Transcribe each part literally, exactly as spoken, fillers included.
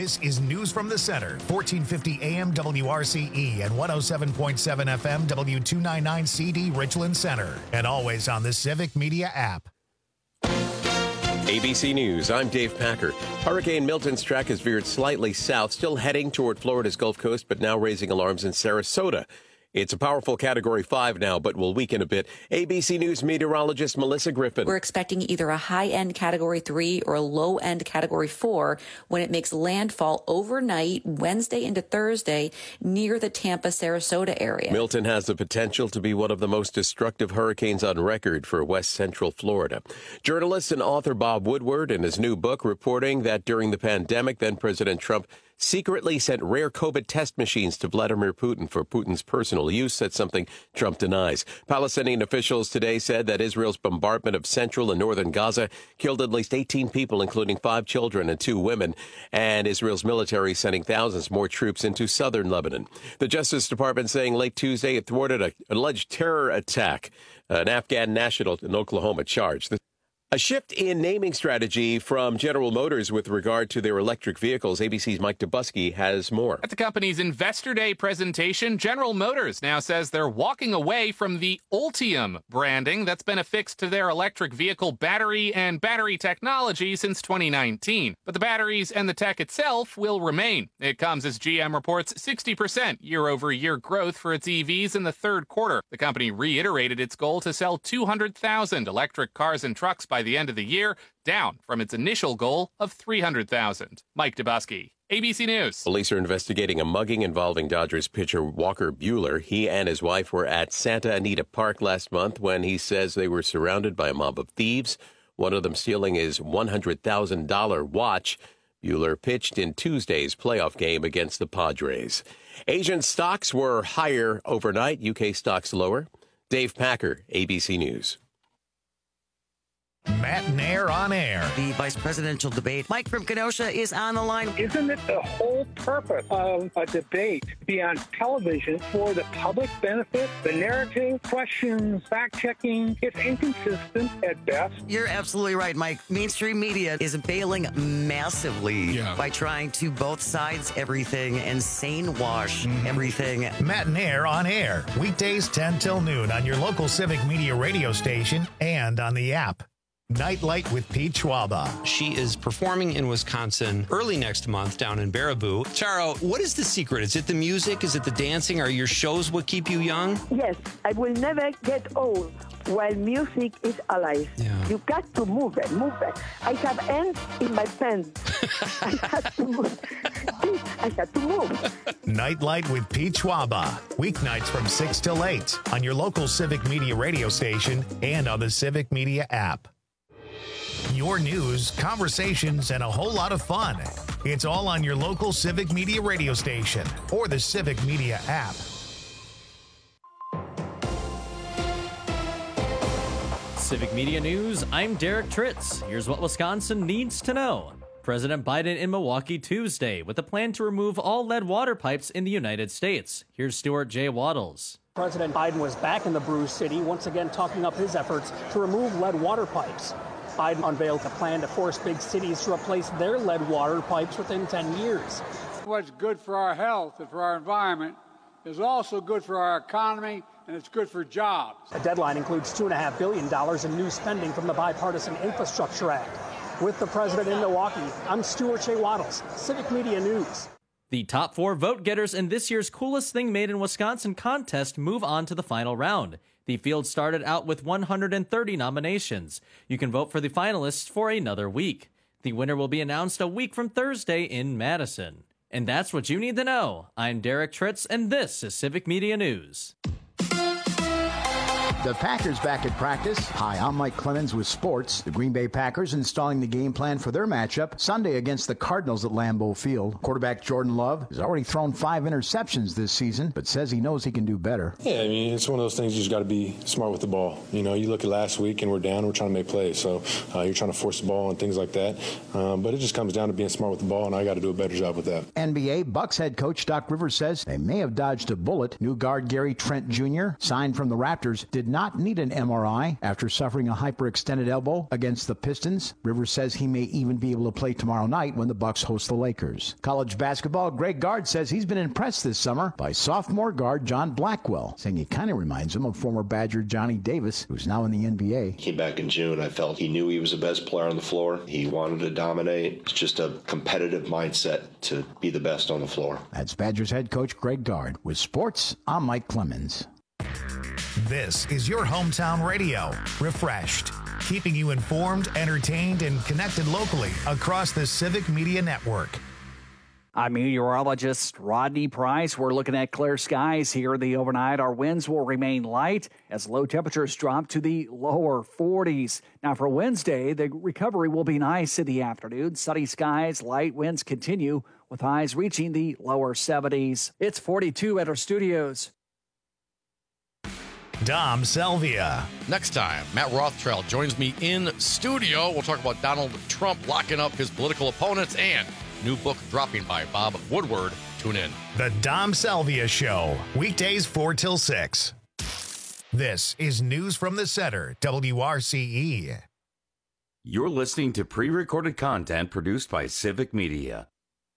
This is News from the Center, fourteen fifty A M W R C E and one oh seven point seven F M W two ninety-nine C D Richland Center. And always on the Civic Media app. A B C News, I'm Dave Packer. Hurricane Milton's track has veered slightly south, still heading toward Florida's Gulf Coast, but now raising alarms in Sarasota. It's a powerful Category five now, but will weaken a bit. A B C News meteorologist Melissa Griffin. We're expecting either a high-end Category three or a low-end Category four when it makes landfall overnight Wednesday into Thursday near the Tampa-Sarasota area. Milton has the potential to be one of the most destructive hurricanes on record for west central Florida. Journalist and author Bob Woodward, in his new book, reporting that during the pandemic, then President Trump secretly sent rare COVID test machines to Vladimir Putin for Putin's personal use. That's something Trump denies. Palestinian officials today said that Israel's bombardment of central and northern Gaza killed at least eighteen people, including five children and two women. And Israel's military sending thousands more troops into southern Lebanon. The Justice Department saying late Tuesday it thwarted an alleged terror attack. An Afghan national in Oklahoma charged. A shift in naming strategy from General Motors with regard to their electric vehicles. A B C's Mike Dubusky has more. At the company's Investor Day presentation, General Motors now says they're walking away from the Ultium branding that's been affixed to their electric vehicle battery and battery technology since twenty nineteen. But the batteries and the tech itself will remain. It comes as G M reports sixty percent year-over-year growth for its E Vs in the third quarter. The company reiterated its goal to sell two hundred thousand electric cars and trucks by the end of the year, down from its initial goal of three hundred thousand. Mike Dubusky, A B C News. Police are investigating a mugging involving Dodgers pitcher Walker Buehler. He and his wife were at Santa Anita Park last month when he says they were surrounded by a mob of thieves, one of them stealing his one hundred thousand dollars watch. Buehler pitched in Tuesday's playoff game against the Padres. Asian stocks were higher overnight, U K stocks lower. Dave Packer, A B C News. Matt Nair on air. The vice presidential debate. Mike from Kenosha is on the line. Isn't it the whole purpose of a debate to be on television for the public benefit? The narrative, questions, fact-checking, it's inconsistent at best. You're absolutely right, Mike. Mainstream media is bailing massively yeah. by trying to both sides everything and sane wash mm-hmm. everything. Matt Nair on air. Weekdays ten till noon on your local Civic Media radio station and on the app. Nightlight with Pete Schwaba. She is performing in Wisconsin early next month down in Baraboo. Charo, what is the secret? Is it the music? Is it the dancing? Are your shows what keep you young? Yes, I will never get old while music is alive. Yeah. You got to move it, move it. I have ants in my pants. I have to move. I have to move. Nightlight with Pete Schwaba. Weeknights from six till eight on your local Civic Media radio station and on the Civic Media app. Your news, conversations, and a whole lot of fun. It's all on your local Civic Media radio station or the Civic Media app. Civic Media News, I'm Derek Tritz. Here's what Wisconsin needs to know. President Biden in Milwaukee Tuesday with a plan to remove all lead water pipes in the United States. Here's Stuart J. Waddles. President Biden was back in the Brew City, once again talking up his efforts to remove lead water pipes. Biden unveiled a plan to force big cities to replace their lead water pipes within ten years. What's good for our health and for our environment is also good for our economy, and it's good for jobs. The deadline includes two point five billion dollars in new spending from the Bipartisan Infrastructure Act. With the president in Milwaukee, I'm Stuart J. Waddles, Civic Media News. The top four vote getters in this year's Coolest Thing Made in Wisconsin contest move on to the final round. The field started out with one hundred thirty nominations. You can vote for the finalists for another week. The winner will be announced a week from Thursday in Madison. And that's what you need to know. I'm Derek Tritz, and this is Civic Media News. The Packers back at practice. Hi, I'm Mike Clemens with sports. The Green Bay Packers installing the game plan for their matchup Sunday against the Cardinals at Lambeau Field. Quarterback Jordan Love has already thrown five interceptions this season, but says he knows he can do better. Yeah, I mean, it's one of those things you just got to be smart with the ball. You know, you look at last week and we're down, we're trying to make plays. So uh, you're trying to force the ball and things like that. Um, but it just comes down to being smart with the ball, and I got to do a better job with that. N B A Bucks head coach Doc Rivers says they may have dodged a bullet. New guard Gary Trent Junior, signed from the Raptors, did not not need an M R I after suffering a hyperextended elbow against the Pistons. Rivers says he may even be able to play tomorrow night when the Bucks host the Lakers. College basketball, Greg Gard says he's been impressed this summer by sophomore guard John Blackwell, saying he kind of reminds him of former Badger Johnny Davis, who's now in the N B A. Came back in June. I felt he knew he was the best player on the floor. He wanted to dominate. It's just a competitive mindset to be the best on the floor. That's Badgers head coach Greg Gard. With sports, I'm Mike Clemens. This is your hometown radio, Refreshed, keeping you informed, entertained, and connected locally across the Civic Media Network. I'm meteorologist Rodney Price. We're looking at clear skies here. The overnight, our winds will remain light as low temperatures drop to the lower forties. Now for Wednesday, the recovery will be nice in the afternoon. Sunny skies, light winds continue with highs reaching the lower seventies. It's forty-two at our studios. Dom Selvia. Next time, Matt Rothschild joins me in studio. We'll talk about Donald Trump locking up his political opponents and new book dropping by Bob Woodward. Tune in. The Dom Selvia Show, weekdays four till six. This is News from the Center, W R C E. You're listening to pre-recorded content produced by Civic Media.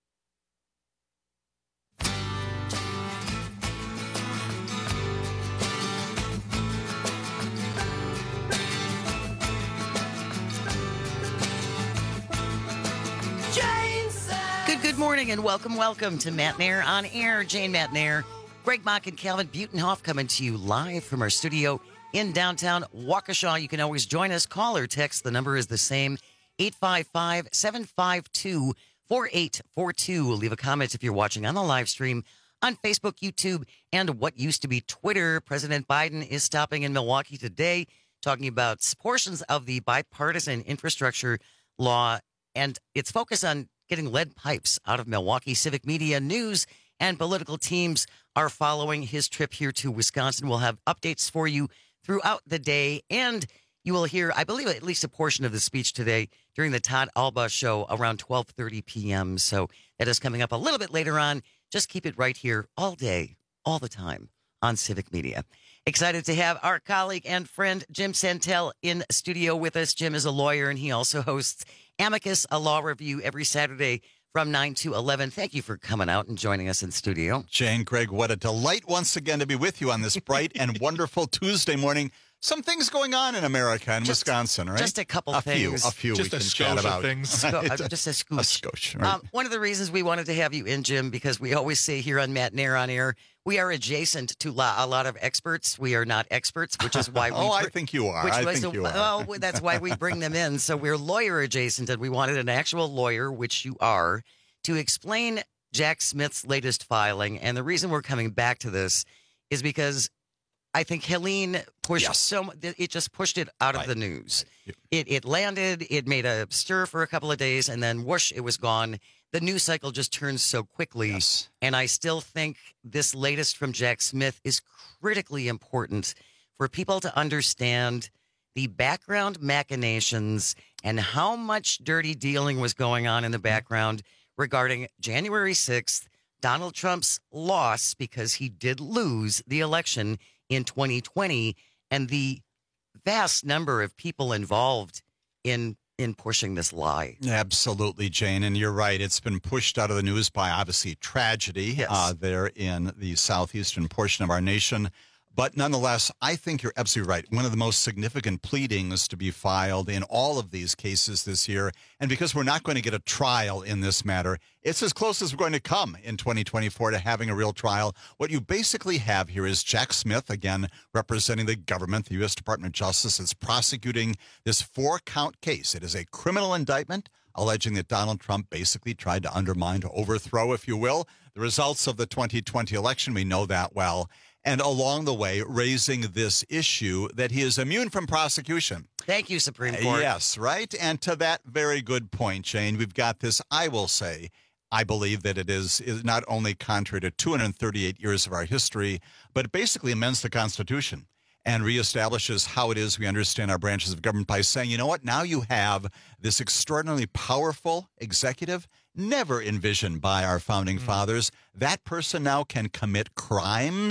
Good, good morning and welcome, welcome to Matt Nair on Air. Jane Matt Nair, Greg Mock and Calvin Butenhoff coming to you live from our studio in downtown Waukesha. You can always join us. Call or text. The number is the same, eight five five, seven five two, four eight four two. Leave a comment if you're watching on the live stream on Facebook, YouTube, and what used to be Twitter. President Biden is stopping in Milwaukee today, talking about portions of the bipartisan infrastructure law and its focus on getting lead pipes out of Milwaukee. Civic Media News and political teams are following his trip here to Wisconsin. We'll have updates for you throughout the day, and you will hear, I believe, at least a portion of the speech today during the Todd Alba show around twelve thirty p.m. So that is coming up a little bit later on. Just keep it right here all day, all the time on Civic Media. Excited to have our colleague and friend Jim Santel in studio with us. Jim is a lawyer, and he also hosts Amicus, a law review every Saturday from nine to eleven. Thank you for coming out and joining us in studio. Jane, Greg, what a delight once again to be with you on this bright and wonderful Tuesday morning. Some things going on in America and just, Wisconsin, right? Just a couple a things. Few, a few just we a can chat about. Things. Sco- uh, just a scooch. A scooch, right. um, one of the reasons we wanted to have you in, Jim, because we always say here on Matt Nair on Air, we are adjacent to a lot of experts. We are not experts, which is why we... oh, I think you are. Which I was think a, you are. Well, that's why we bring them in. So we're lawyer adjacent, and we wanted an actual lawyer, which you are, to explain Jack Smith's latest filing. And the reason we're coming back to this is because I think Helene pushed yes. so it just pushed it out right. of the news. Right. It it landed, it made a stir for a couple of days, and then whoosh, it was gone. The news cycle just turns so quickly. Yes. And I still think this latest from Jack Smith is critically important for people to understand the background machinations and how much dirty dealing was going on in the background regarding January sixth, Donald Trump's loss, because he did lose the election in twenty twenty, and the vast number of people involved in in pushing this lie. Absolutely, Jane, and you're right. It's been pushed out of the news by, obviously, tragedy yes. uh, there in the southeastern portion of our nation. But nonetheless, I think you're absolutely right. One of the most significant pleadings to be filed in all of these cases this year, and because we're not going to get a trial in this matter, it's as close as we're going to come in twenty twenty-four to having a real trial. What you basically have here is Jack Smith, again, representing the government, the U S Department of Justice, is prosecuting this four-count case. It is a criminal indictment alleging that Donald Trump basically tried to undermine, to overthrow, if you will, the results of the twenty twenty election. We know that well. And along the way, raising this issue that he is immune from prosecution. Thank you, Supreme Court. Uh, yes, right? And to that very good point, Jane, we've got this, I will say, I believe that it is, is not only contrary to two hundred thirty-eight years of our history, but it basically amends the Constitution and reestablishes how it is we understand our branches of government by saying, you know what, now you have this extraordinarily powerful executive, never envisioned by our founding mm. fathers. That person now can commit crimes,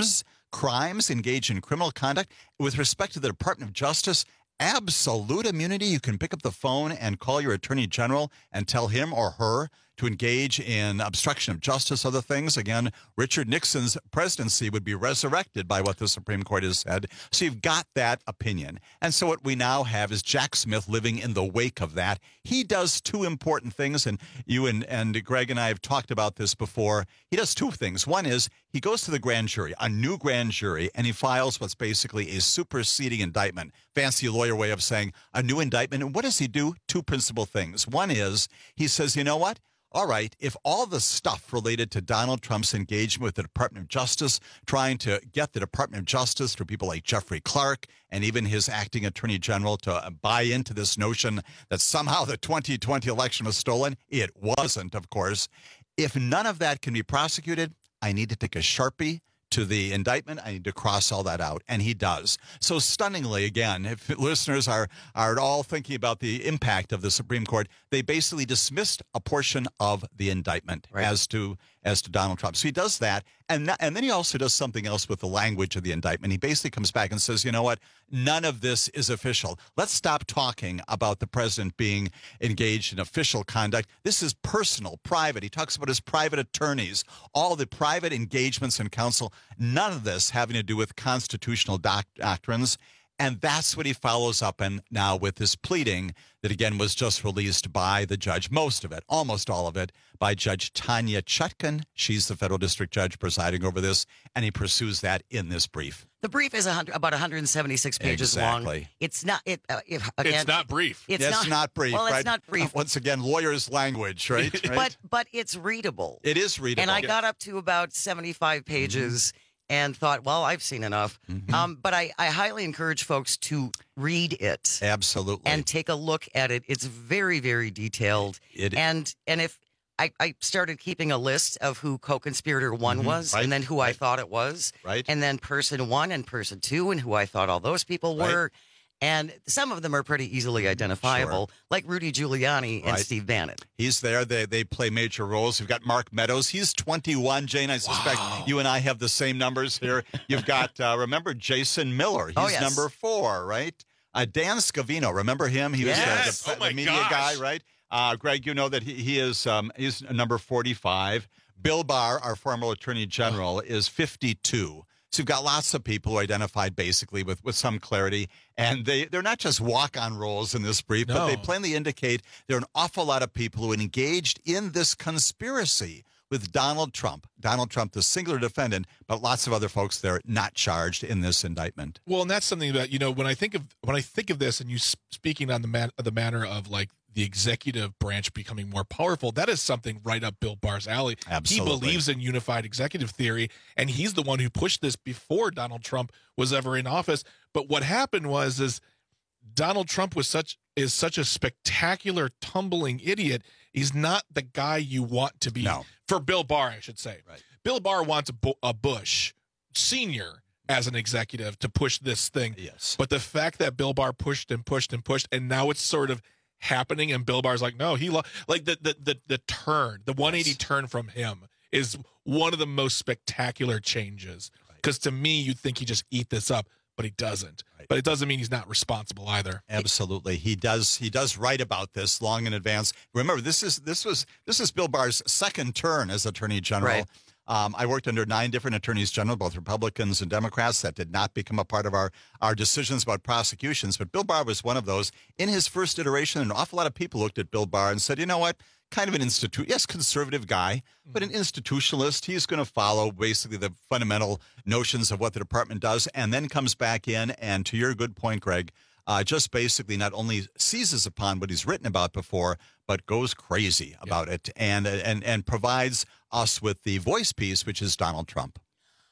crimes, engage in criminal conduct. With respect to the Department of Justice, absolute immunity. You can pick up the phone and call your attorney general and tell him or her to engage in obstruction of justice, other things. Again, Richard Nixon's presidency would be resurrected by what the Supreme Court has said. So you've got that opinion. And so what we now have is Jack Smith living in the wake of that. He does two important things, and you and, and Greg and I have talked about this before. He does two things. One is he goes to the grand jury, a new grand jury, and he files what's basically a superseding indictment. Fancy lawyer way of saying a new indictment. And what does he do? Two principal things. One is he says, you know what? All right, if all the stuff related to Donald Trump's engagement with the Department of Justice, trying to get the Department of Justice through people like Jeffrey Clark and even his acting attorney general to buy into this notion that somehow the twenty twenty election was stolen, it wasn't, of course. If none of that can be prosecuted, I need to take a Sharpie to the indictment. I need to cross all that out, and he does. So stunningly, again, if listeners are, are at all thinking about the impact of the Supreme Court, they basically dismissed a portion of the indictment right. as to as to Donald Trump. So he does that, and not, and then he also does something else with the language of the indictment. He basically comes back and says, you know what, none of this is official. Let's stop talking about the president being engaged in official conduct. This is personal, private. He talks about his private attorneys, all the private engagements in counsel, none of this having to do with constitutional doc- doctrines. And that's what he follows up in now with this pleading that, again, was just released by the judge, most of it, almost all of it, by Judge Tanya Chutkan. She's the federal district judge presiding over this, and he pursues that in this brief. The brief is one hundred, about one hundred seventy-six pages exactly. long. It's not. It, uh, if, again, it's not brief. It's, it's not, not brief. Well, it's right? not brief. Once again, lawyer's language, right? right? But but it's readable. It is readable. And I yes. got up to about seventy-five pages. Mm-hmm. And thought, well, I've seen enough. Mm-hmm. Um, but I, I highly encourage folks to read it. Absolutely. And take a look at it. It's very, very detailed. It, and and if I, I started keeping a list of who co-conspirator one mm-hmm. was, right. and then who right. I thought it was, right. and then person one and person two, and who I thought all those people were. Right. And some of them are pretty easily identifiable, sure. like Rudy Giuliani and right. Steve Bannon. He's there. They they play major roles. You've got Mark Meadows. He's twenty-one, Jane. I suspect wow. you and I have the same numbers here. You've got, uh, remember, Jason Miller. He's oh, yes. number four, right? Uh, Dan Scavino. Remember him? He yes. was uh, the, oh my the media gosh. guy, right? Uh, Greg, you know that he, he is um, he's number forty-five. Bill Barr, our former attorney general, is fifty-two. So you've got lots of people who identified basically with, with some clarity. And they, they're not just walk-on roles in this brief, no. but they plainly indicate there are an awful lot of people who engaged in this conspiracy with Donald Trump. Donald Trump, the singular defendant, but lots of other folks there not charged in this indictment. Well, and that's something that, you know, when I think of when I think of this and you speaking on the man, the manner of like the executive branch becoming more powerful, that is something right up Bill Barr's alley. Absolutely. He believes in unified executive theory, and he's the one who pushed this before Donald Trump was ever in office. But what happened was is Donald Trump was such is such a spectacular tumbling idiot. He's not the guy you want to be. No. For Bill Barr, I should say. Right. Bill Barr wants a, Bu- a Bush senior as an executive to push this thing. Yes. But the fact that Bill Barr pushed and pushed and pushed, and now it's sort of happening, and Bill Barr's like, no, he lo-. like the the the the turn, the one eighty yes. turn from him is one of the most spectacular changes. Because right. to me, you'd think he just eat this up, but he doesn't. Right. But it doesn't mean he's not responsible either. Absolutely, he does. He does write about this long in advance. Remember, this is this was this is Bill Barr's second turn as Attorney General. Right. Um, I worked under nine different attorneys general, both Republicans and Democrats. That did not become a part of our, our decisions about prosecutions. But Bill Barr was one of those. In his first iteration, an awful lot of people looked at Bill Barr and said, you know what? Kind of an institute, yes, conservative guy, but an institutionalist. He's going to follow basically the fundamental notions of what the department does, and then comes back in and, to your good point, Greg, uh, just basically not only seizes upon what he's written about before, but goes crazy about yeah. it and and and provides us with the voice piece, which is Donald Trump.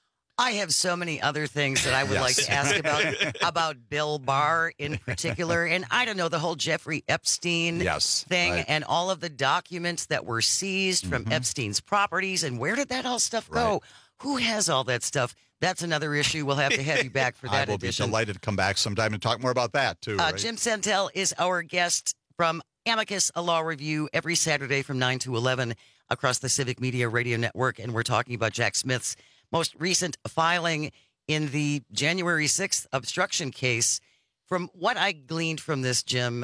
I have so many other things that I would yes. like to ask about about Bill Barr in particular. And I don't know, the whole Jeffrey Epstein yes, thing right. and all of the documents that were seized mm-hmm. from Epstein's properties. And where did that all stuff go? Right. Who has all that stuff? That's another issue. We'll have to have you back for that I will edition. be delighted to come back sometime and talk more about that, too. Uh, right? Jim Santel is our guest from Amicus, a law review, every Saturday from nine to eleven across the Civic Media Radio Network. And we're talking about Jack Smith's most recent filing in the January sixth obstruction case. From what I gleaned from this, Jim,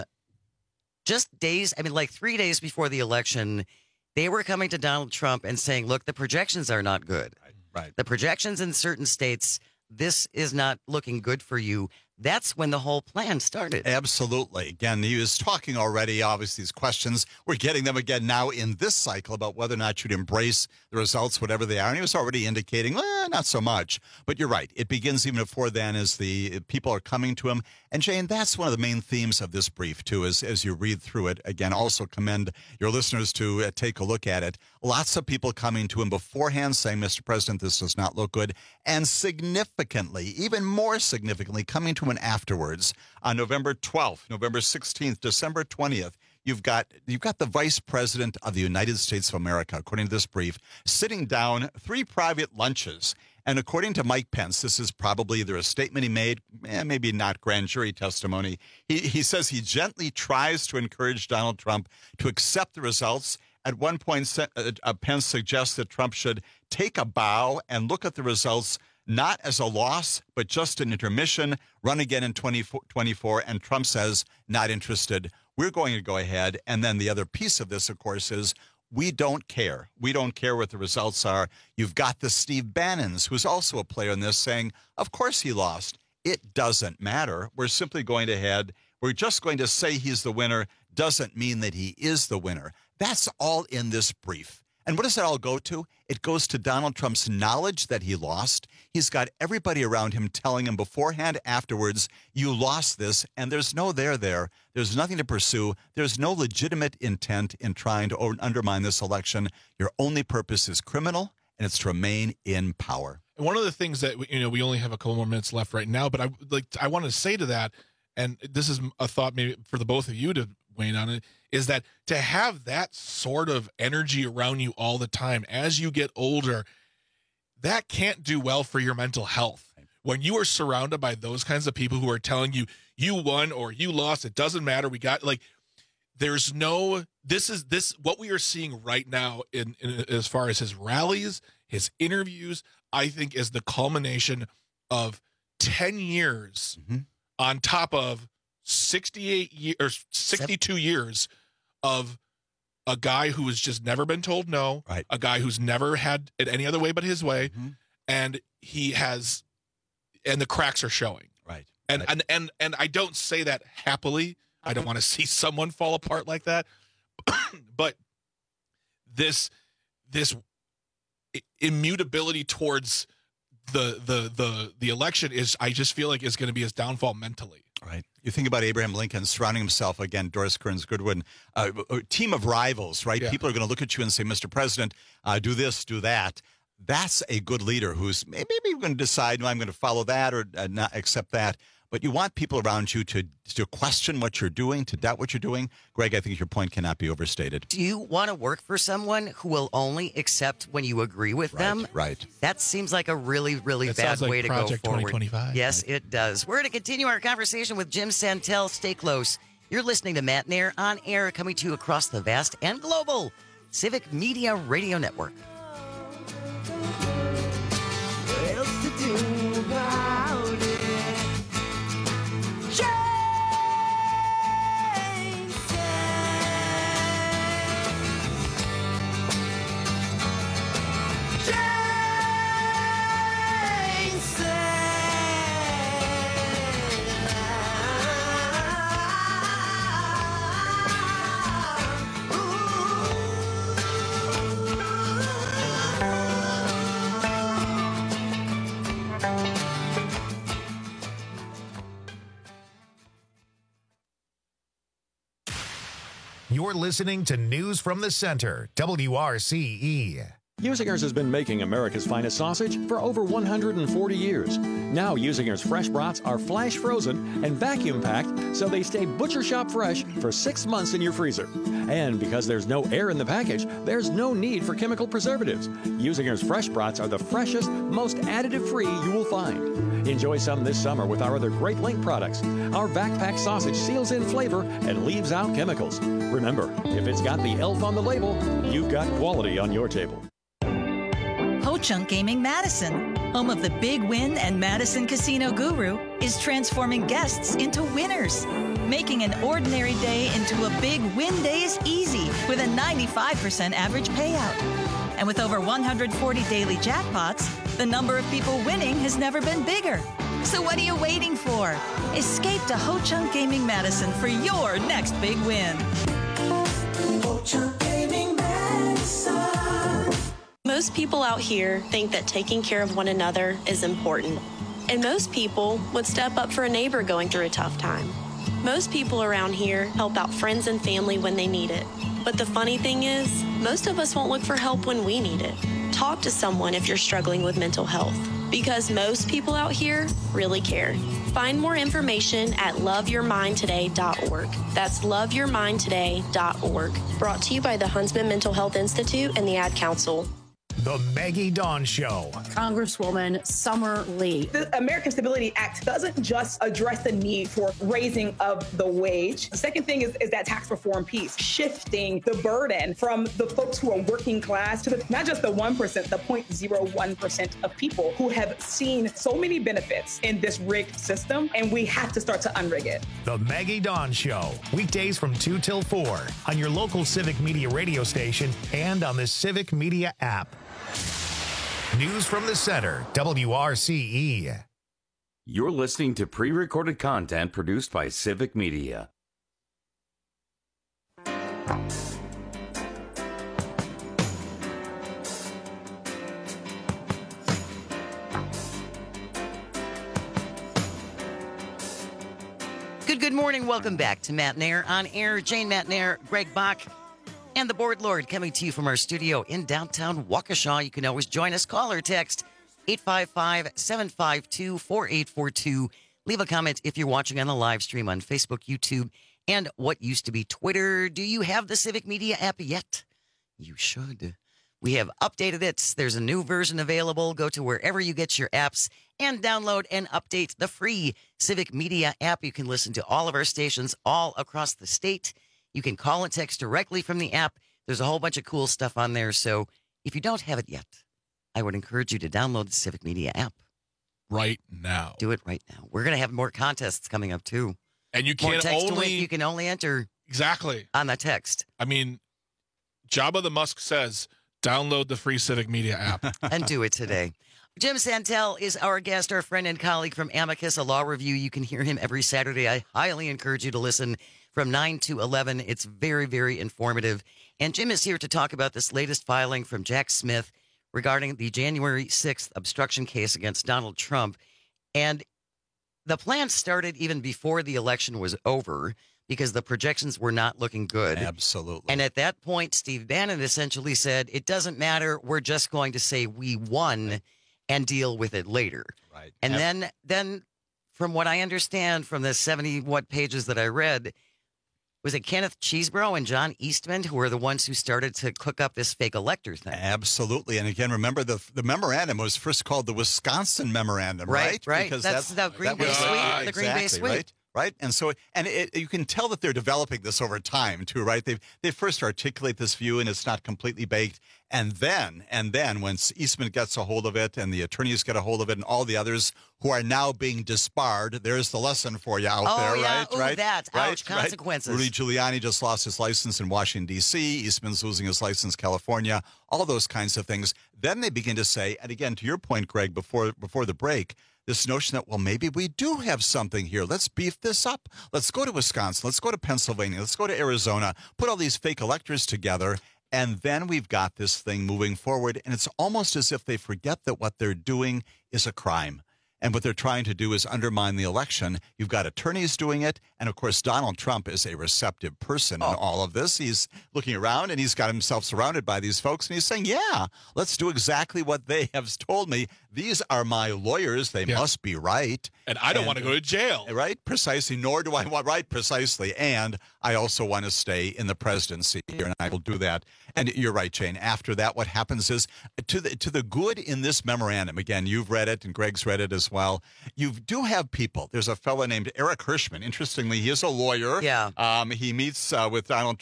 just days, I mean, like three days before the election, they were coming to Donald Trump and saying, look, the projections are not good. Right. The projections in certain states, this is not looking good for you. That's when the whole plan started. Absolutely. Again, he was talking already, obviously, these questions. We're getting them again now in this cycle about whether or not you'd embrace the results, whatever they are. And he was already indicating, well, not so much. But you're right. It begins even before then as the people are coming to him. And, Jane, that's one of the main themes of this brief, too, as, as you read through it. Again, also commend your listeners to uh, take a look at it. Lots of people coming to him beforehand saying, Mister President, this does not look good. And significantly, even more significantly, coming to him afterwards on November twelfth, November sixteenth, December twentieth. You've got you've got the Vice President of the United States of America, according to this brief, sitting down, three private lunches. And according to Mike Pence, this is probably either a statement he made, eh, maybe not grand jury testimony. He, he says he gently tries to encourage Donald Trump to accept the results. At one point, uh, Pence suggests that Trump should take a bow and look at the results not as a loss, but just an intermission, run again in twenty twenty-four. And Trump says, not interested. We're going to go ahead. And then the other piece of this, of course, is we don't care. We don't care what the results are. You've got the Steve Bannons, who's also a player in this, saying, of course he lost. It doesn't matter. We're simply going to head. We're just going to say he's the winner. Doesn't mean that he is the winner. That's all in this brief. And what does that all go to? It goes to Donald Trump's knowledge that he lost. He's got everybody around him telling him beforehand, afterwards, you lost this, and there's no there there. There's nothing to pursue. There's no legitimate intent in trying to undermine this election. Your only purpose is criminal, and it's to remain in power. And one of the things that, you know, we only have a couple more minutes left right now, but I like I want to say to that, and this is a thought maybe for the both of you to weigh in on it, is that to have that sort of energy around you all the time as you get older, that can't do well for your mental health. When you are surrounded by those kinds of people who are telling you, you won or you lost, it doesn't matter, we got, like, there's no, this is, this, what we are seeing right now in, in as far as his rallies, his interviews, I think is the culmination of ten years mm-hmm. on top of sixty-eight years or sixty-two years of a guy who has just never been told no, right. a guy who's never had it any other way but his way, mm-hmm. and he has, and the cracks are showing. Right. And right. and and and I don't say that happily. I don't want to see someone fall apart like that. But this this immutability towards the the the the election is, I just feel like, is going to be his downfall mentally. Right. You think about Abraham Lincoln surrounding himself, again, Doris Kearns Goodwin, uh, a team of rivals, right? Yeah. People are going to look at you and say, Mister President, uh, do this, do that. That's a good leader who's maybe going to decide, no, I'm going to follow that or uh, not accept that. But you want people around you to to question what you're doing, to doubt what you're doing. Greg, I think your point cannot be overstated. Do you want to work for someone who will only accept when you agree with right, them? Right. That seems like a really, really That bad sounds like way to go Project forward. twenty twenty-five. Yes, it does. We're going to continue our conversation with Jim Santel. Stay close. You're listening to Matt Nair on air, coming to you across the vast and global Civic Media Radio Network. What else to do about it? You're listening to News from the Center, W R C E. Usinger's has been making America's finest sausage for over one hundred forty years. Now Usinger's fresh brats are flash frozen and vacuum packed so they stay butcher shop fresh for six months in your freezer. And because there's no air in the package, there's no need for chemical preservatives. Usinger's fresh brats are the freshest, most additive-free you will find. Enjoy some this summer with our other Great Link products. Our vac pack sausage seals in flavor and leaves out chemicals. Remember, if it's got the elf on the label, you've got quality on your table. Ho Chunk Gaming Madison, home of the Big Win and Madison Casino Guru, is transforming guests into winners, making an ordinary day into a Big Win Days easy with a ninety-five percent average payout. And with over one hundred forty daily jackpots, the number of people winning has never been bigger. So what are you waiting for? Escape to Ho Chunk Gaming Madison for your next big win. Ho Chunk Gaming Madison. Most people out here think that taking care of one another is important. And most people would step up for a neighbor going through a tough time. Most people around here help out friends and family when they need it. But the funny thing is, most of us won't look for help when we need it. Talk to someone if you're struggling with mental health, because most people out here really care. Find more information at love your mind today dot org. That's love your mind today dot org. Brought to you by the Huntsman Mental Health Institute and the Ad Council. The Maggie Dawn Show. Congresswoman Summer Lee. The American Stability Act doesn't just address the need for raising of the wage. The second thing is, is that tax reform piece, shifting the burden from the folks who are working class to the, not just the one percent, the zero point zero one percent of people who have seen so many benefits in this rigged system, and we have to start to unrig it. The Maggie Dawn Show. Weekdays from two till four on your local Civic Media radio station and on the Civic Media app. News from the center, W R C E. You're listening to pre-recorded content produced by Civic Media. Good, good morning. Welcome back to Matt Nair on air. Jane Matt Nair, Greg Bach, and the Board Lord coming to you from our studio in downtown Waukesha. You can always join us. Call or text eight five five, seven five two, four eight four two. Leave a comment if you're watching on the live stream on Facebook, YouTube, and what used to be Twitter. Do you have the Civic Media app yet? You should. We have updated it. There's a new version available. Go to wherever you get your apps and download and update the free Civic Media app. You can listen to all of our stations all across the state. You can call and text directly from the app. There's a whole bunch of cool stuff on there. So if you don't have it yet, I would encourage you to download the Civic Media app. Right now. Do it right now. We're going to have more contests coming up, too. And you more can't text to only... win. You can only enter exactly on the text. I mean, Jabba the Musk says, download the free Civic Media app. And do it today. Jim Santel is our guest, our friend and colleague from Amicus, a law review. You can hear him every Saturday. I highly encourage you to listen from nine to eleven. It's very, very informative. And Jim is here to talk about this latest filing from Jack Smith regarding the January sixth obstruction case against Donald Trump. And the plan started even before the election was over because the projections were not looking good. Absolutely. And at that point, Steve Bannon essentially said, it doesn't matter. We're just going to say we won and deal with it later. Right. And Ab- then, then from what I understand from the seventy what pages that I read, was it Kenneth Chesebro and John Eastman who were the ones who started to cook up this fake elector thing? Absolutely. And again, remember the the memorandum was first called the Wisconsin Memorandum, Right, right? right. Because That's the Green Bay was- Suite, uh, the Green Bay exactly, Suite. Right? Right. And so, and it, you can tell that they're developing this over time too, right? They they first articulate this view and it's not completely baked. And then, and then when Eastman gets a hold of it and the attorneys get a hold of it and all the others who are now being disbarred, there's the lesson for you out Oh, there, yeah. right? Ooh, right? that. Right? Ouch. Consequences. Rudy Giuliani just lost his license in Washington, D C Eastman's losing his license in California, all those kinds of things. Then they begin to say, and again, to your point, Greg, before before the break, this notion that, well, maybe we do have something here. Let's beef this up. Let's go to Wisconsin. Let's go to Pennsylvania. Let's go to Arizona. Put all these fake electors together. And then we've got this thing moving forward. And it's almost as if they forget that what they're doing is a crime. And what they're trying to do is undermine the election. You've got attorneys doing it. And, of course, Donald Trump is a receptive person in all of this. He's looking around, and he's got himself surrounded by these folks. And he's saying, yeah, let's do exactly what they have told me. These are my lawyers. They Yeah. must be right. And I don't And- want to go to jail. Right? Precisely. Nor do I want, right? Precisely. And I also want to stay in the presidency here, and I will do that. And you're right, Jane. After that, what happens is to the to the good in this memorandum, again, you've read it and Greg's read it as well. You do have people. There's a fellow named Eric Hirschman. Interestingly, he is a lawyer. Yeah. Um, he meets uh, with Donald Trump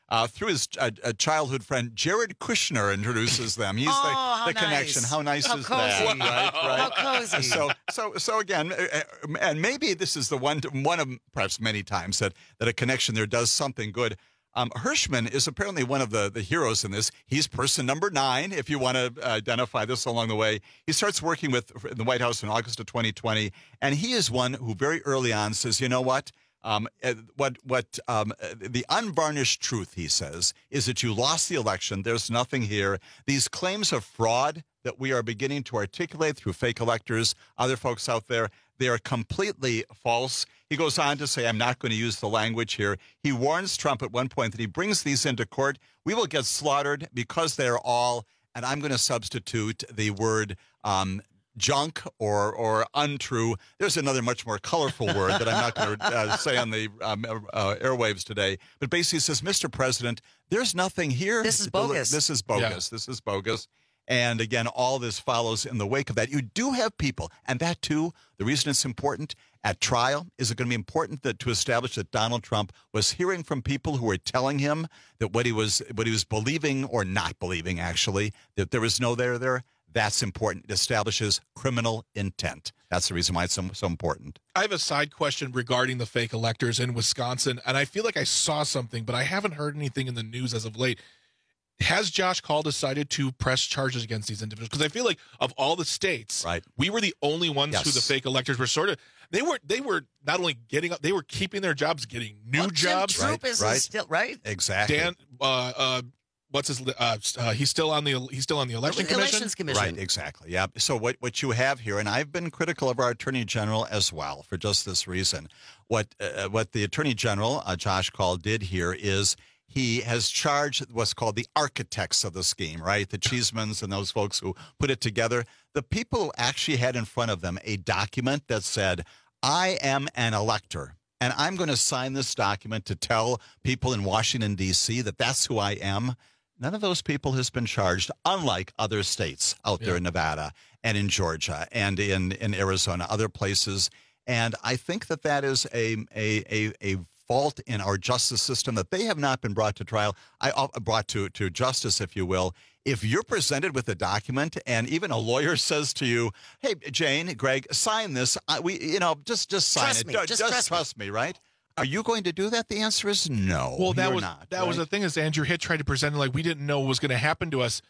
Uh, through his uh, uh, childhood friend, Jared Kushner introduces them. He's Oh, the, the how connection. nice. How nice How is cozy. that? Right, right. How cozy. So, so, so again, uh, uh, and maybe this is the one, one of perhaps many times that, that a connection there does something good. Um, Hirschman is apparently one of the, the heroes in this. He's person number nine, if you want to identify this along the way. He starts working with the White House in August of twenty twenty, and he is one who very early on says, you know what? Um, what what um, the unvarnished truth, he says, is that you lost the election. There's nothing here. These claims of fraud that we are beginning to articulate through fake electors, other folks out there, they are completely false. He goes on to say, I'm not going to use the language here. He warns Trump at one point that he brings these into court. We will get slaughtered because they're all, and I'm going to substitute the word um, junk or or untrue. There's another much more colorful word that I'm not going to uh, say on the um, uh, airwaves today. But basically says, Mister President, there's nothing here. This is bogus. This is bogus. Yeah. This is bogus. And again, all this follows in the wake of that. You do have people, and that too, the reason it's important at trial is it going to be important that to establish that Donald Trump was hearing from people who were telling him that what he was what he was believing or not believing, actually, that there was no there there. That's important. It establishes criminal intent. That's the reason why it's so, so important. I have a side question regarding the fake electors in Wisconsin, and I feel like I saw something, but I haven't heard anything in the news as of late. Has Josh Kaul decided to press charges against these individuals? Because I feel like of all the states, right, we were the only ones yes. who the fake electors were sort of. They were they were not only getting up, they were keeping their jobs, getting new well, jobs. Jim Troop right, is right. still right. Exactly. Dan, uh, uh, what's his? Uh, uh, he's still on the he's still on the election the commission. Elections Commission. Right. Exactly. Yeah. So what what you have here, and I've been critical of our Attorney General as well for just this reason. What uh, what the Attorney General uh, Josh Kaul did here is. He has charged what's called the architects of the scheme, right? The Cheesemans and those folks who put it together. The people who actually had in front of them a document that said, I am an elector, and I'm going to sign this document to tell people in Washington, D C that that's who I am. None of those people has been charged, unlike other states out there yeah. in Nevada and in Georgia and in, in Arizona, other places. And I think that that is a a a, a fault in our justice system, that they have not been brought to trial, I uh, brought to, to justice, if you will. If you're presented with a document and even a lawyer says to you, hey, Jane, Greg, sign this, I, we, you know, just, just sign trust it. Me. D- just just trust, trust me. me, right? Are you going to do that? The answer is no. Well, that you're was not, that right? was the thing is Andrew Hitt tried to present it like we didn't know what was going to happen to us.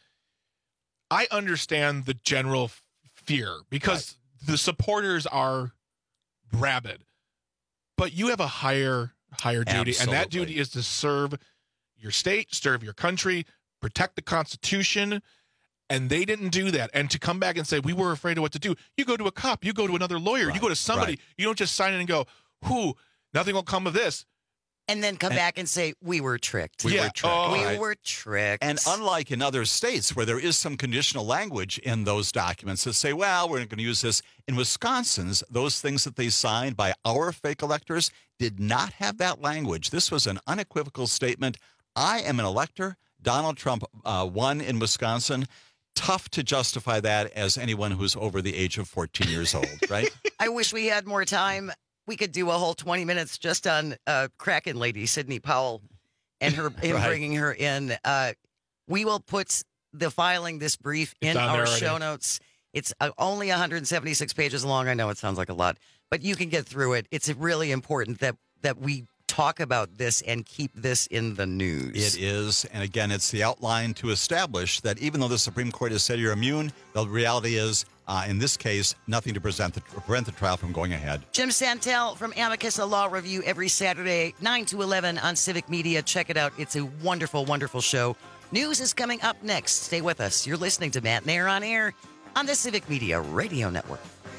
I understand the general f- fear because right. the supporters are rabid, but you have a higher higher duty, Absolutely. and that duty is to serve your state, serve your country, protect the Constitution, and they didn't do that. And to come back and say, we were afraid of what to do, you go to a cop, you go to another lawyer, right. you go to somebody, right. you don't just sign it and go, whoo, nothing will come of this. And then come and, back and say, we were tricked. We yeah. were tricked. Oh, we right. were tricked. And unlike in other states where there is some conditional language in those documents that say, well, we're going to use this. In Wisconsin's, those things that they signed by our fake electors did not have that language. This was an unequivocal statement. I am an elector. Donald Trump uh, won in Wisconsin. Tough to justify that as anyone who's over the age of fourteen years old, right? I wish we had more time. We could do a whole twenty minutes just on uh, Kraken lady, Sidney Powell, and her him right. bringing her in. Uh, we will put the filing, this brief, It's in on there our already. show notes. It's uh, only one hundred seventy-six pages long. I know it sounds like a lot, but you can get through it. It's really important that that we talk about this and keep this in the news. It is. And again, it's the outline to establish that even though the Supreme Court has said you're immune, the reality is, uh, in this case, nothing to present the, prevent the trial from going ahead. Jim Santel from Amicus, a law review every Saturday, nine to eleven on Civic Media. Check it out. It's a wonderful, wonderful show. News is coming up next. Stay with us. You're listening to Matt Nair on Air on the Civic Media Radio Network.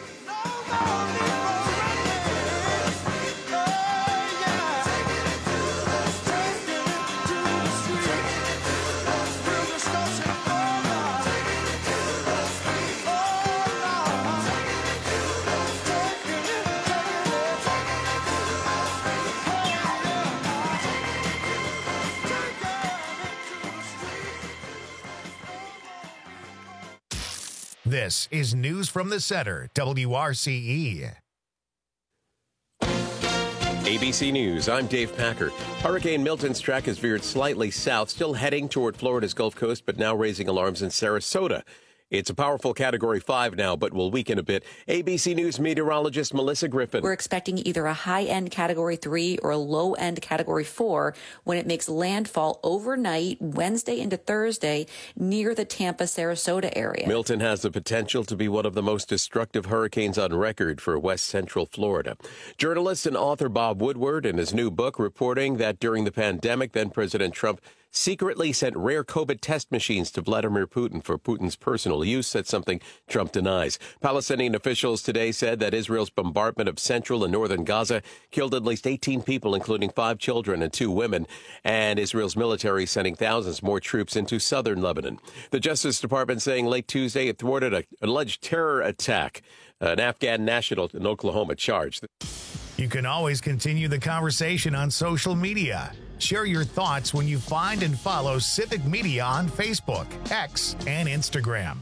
This is News from the Center, W R C E. A B C News, I'm Dave Packer. Hurricane Milton's track has veered slightly south, still heading toward Florida's Gulf Coast, but now raising alarms in Sarasota. It's a powerful Category five now, but will weaken a bit. A B C News meteorologist Melissa Griffin. We're expecting either a high-end Category three or a low-end Category four when it makes landfall overnight Wednesday into Thursday near the Tampa-Sarasota area. Milton has the potential to be one of the most destructive hurricanes on record for west central Florida. Journalist and author Bob Woodward, in his new book, reporting that during the pandemic, then President Trump secretly sent rare COVID test machines to Vladimir Putin for Putin's personal use. That's something Trump denies. Palestinian officials today said that Israel's bombardment of central and northern Gaza killed at least eighteen people, including five children and two women. And Israel's military sending thousands more troops into southern Lebanon. The Justice Department saying late Tuesday it thwarted an alleged terror attack. An Afghan national in Oklahoma charged. You can always continue the conversation on social media. Share your thoughts when you find and follow Civic Media on Facebook, X, and Instagram.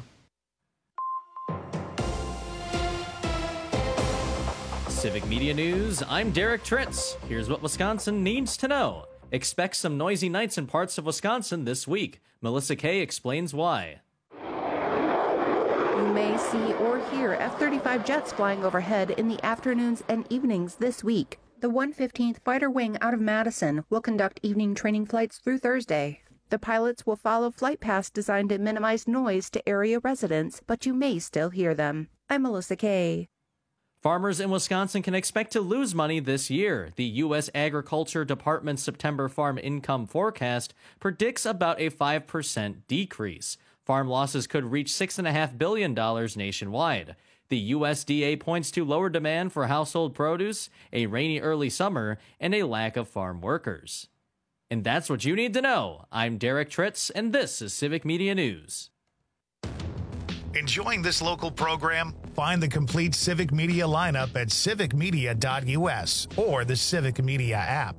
Civic Media News, I'm Derek Tritz. Here's what Wisconsin needs to know. Expect some noisy nights in parts of Wisconsin this week. Melissa Kay explains why. You may see or hear F thirty-five jets flying overhead in the afternoons and evenings this week. The one fifteenth Fighter Wing out of Madison will conduct evening training flights through Thursday. The pilots will follow flight paths designed to minimize noise to area residents, but you may still hear them. I'm Melissa Kay. Farmers in Wisconsin can expect to lose money this year. The U S Agriculture Department's September farm income forecast predicts about a five percent decrease. Farm losses could reach six point five billion dollars nationwide. The U S D A points to lower demand for household produce, a rainy early summer, and a lack of farm workers. And that's what you need to know. I'm Derek Tritz, and this is Civic Media News. Enjoying this local program? Find the complete Civic Media lineup at civic media dot U S or the Civic Media app.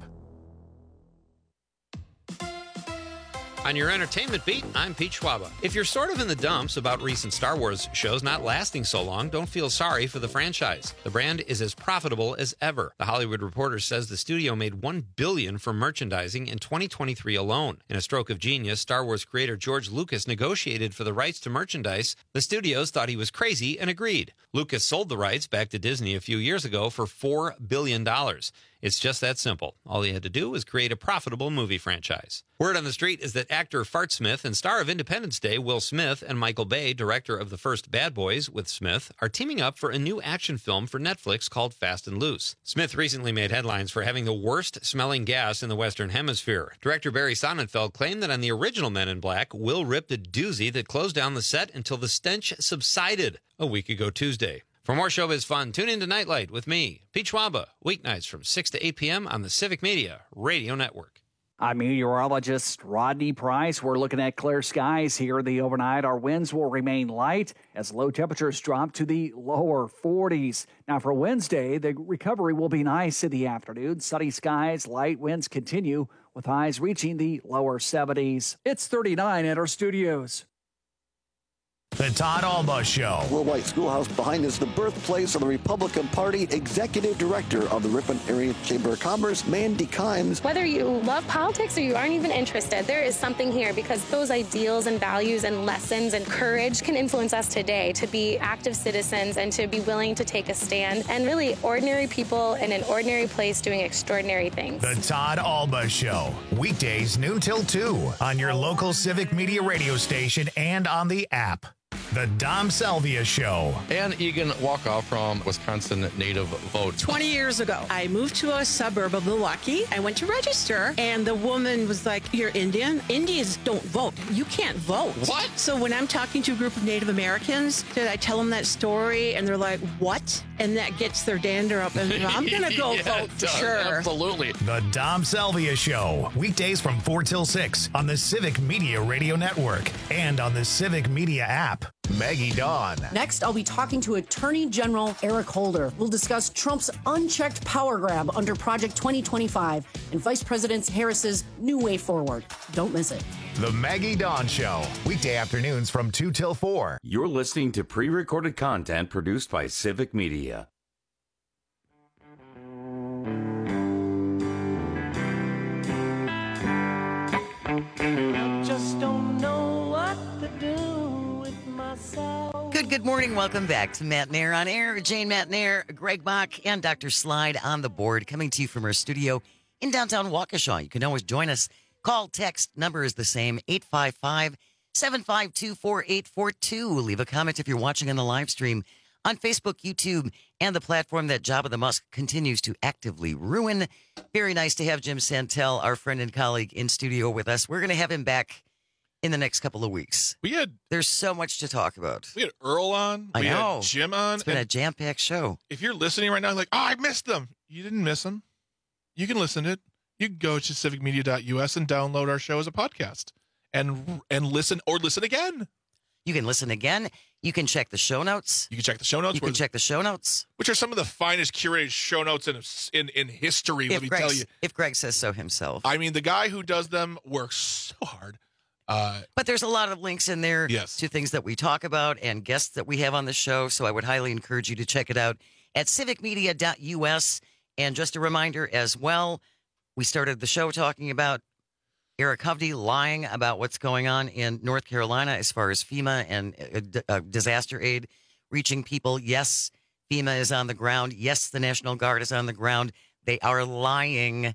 On your entertainment beat, I'm Pete Schwaba. If you're sort of in the dumps about recent Star Wars shows not lasting so long, don't feel sorry for the franchise. The brand is as profitable as ever. The Hollywood Reporter says the studio made one billion dollars from merchandising in twenty twenty-three alone. In a stroke of genius, Star Wars creator George Lucas negotiated for the rights to merchandise. The studios thought he was crazy and agreed. Lucas sold the rights back to Disney a few years ago for four billion dollars. It's just that simple. All he had to do was create a profitable movie franchise. Word on the street is that actor Fart Smith and star of Independence Day, Will Smith, and Michael Bay, director of the first Bad Boys with Smith, are teaming up for a new action film for Netflix called Fast and Loose. Smith recently made headlines for having the worst smelling gas in the Western Hemisphere. Director Barry Sonnenfeld claimed that on the original Men in Black, Will ripped a doozy that closed down the set until the stench subsided a week ago Tuesday. For more showbiz fun, tune in to Nightlight with me, Pete Schwaba, weeknights from six to eight p.m. on the Civic Media Radio Network. I'm meteorologist Rodney Price. We're looking at clear skies here the overnight. Our winds will remain light as low temperatures drop to the lower forties. Now for Wednesday, the recovery will be nice in the afternoon. Sunny skies, light winds continue with highs reaching the lower seventies. It's thirty-nine at our studios. The Todd Alba Show. World White Schoolhouse behind is the birthplace of the Republican Party Executive Director of the Ripon Area Chamber of Commerce, Mandy Kimes. Whether you love politics or you aren't even interested, there is something here because those ideals and values and lessons and courage can influence us today to be active citizens and to be willing to take a stand and really ordinary people in an ordinary place doing extraordinary things. The Todd Alba Show. Weekdays noon till two on your local Civic Media radio station and on the app. The Dom Salvia Show. Ann Egan Walkoff from Wisconsin Native Vote. twenty years ago, I moved to a suburb of Milwaukee. I went to register, and the woman was like, "You're Indian? Indians don't vote. You can't vote." What? So when I'm talking to a group of Native Americans, did I tell them that story, and they're like, "What?" And that gets their dander up, and I'm going to go yeah, vote for sure. Absolutely. The Dom Salvia Show. Weekdays from four till six on the Civic Media Radio Network and on the Civic Media app. Maggie Dawn. Next, I'll be talking to Attorney General Eric Holder. We'll discuss Trump's unchecked power grab under Project twenty twenty-five and Vice President Harris's new way forward. Don't miss it. The Maggie Dawn Show. Weekday afternoons from two till four. You're listening to pre-recorded content produced by Civic Media. I just don't know what to do with myself. Good, good morning. Welcome back to Matt Nair on Air. Jane Matt Nair, Greg Bach, and Doctor Slide on the board, coming to you from our studio in downtown Waukesha. You can always join us. Call, text, number is the same, eight five five, seven five two, four eight four two. Leave a comment if you're watching on the live stream on Facebook, YouTube, and the platform that Jabba the Musk continues to actively ruin. Very nice to have Jim Santel, our friend and colleague, in studio with us. We're going to have him back in the next couple of weeks. We had There's so much to talk about. we had Earl on. I we know. had Jim on. It's been a and jam-packed show. if you're listening right now, like, oh, I missed them. You didn't miss them. You can listen to it. You can go to civic media dot U S and download our show as a podcast and and listen or listen again. You can listen again. You can check the show notes. You can check the show notes. You can check the show notes. Which are some of the finest curated show notes in in, in history, let If me Greg, tell you. if Greg says so himself. I mean, the guy who does them works so hard. Uh, But there's a lot of links in there Yes. to things that we talk about and guests that we have on the show. So I would highly encourage you to check it out at civic media dot U S. And just a reminder as well, we started the show talking about Eric Hovde lying about what's going on in North Carolina as far as FEMA and uh, d- uh, disaster aid reaching people. Yes, FEMA is on the ground. Yes, the National Guard is on the ground. They are lying.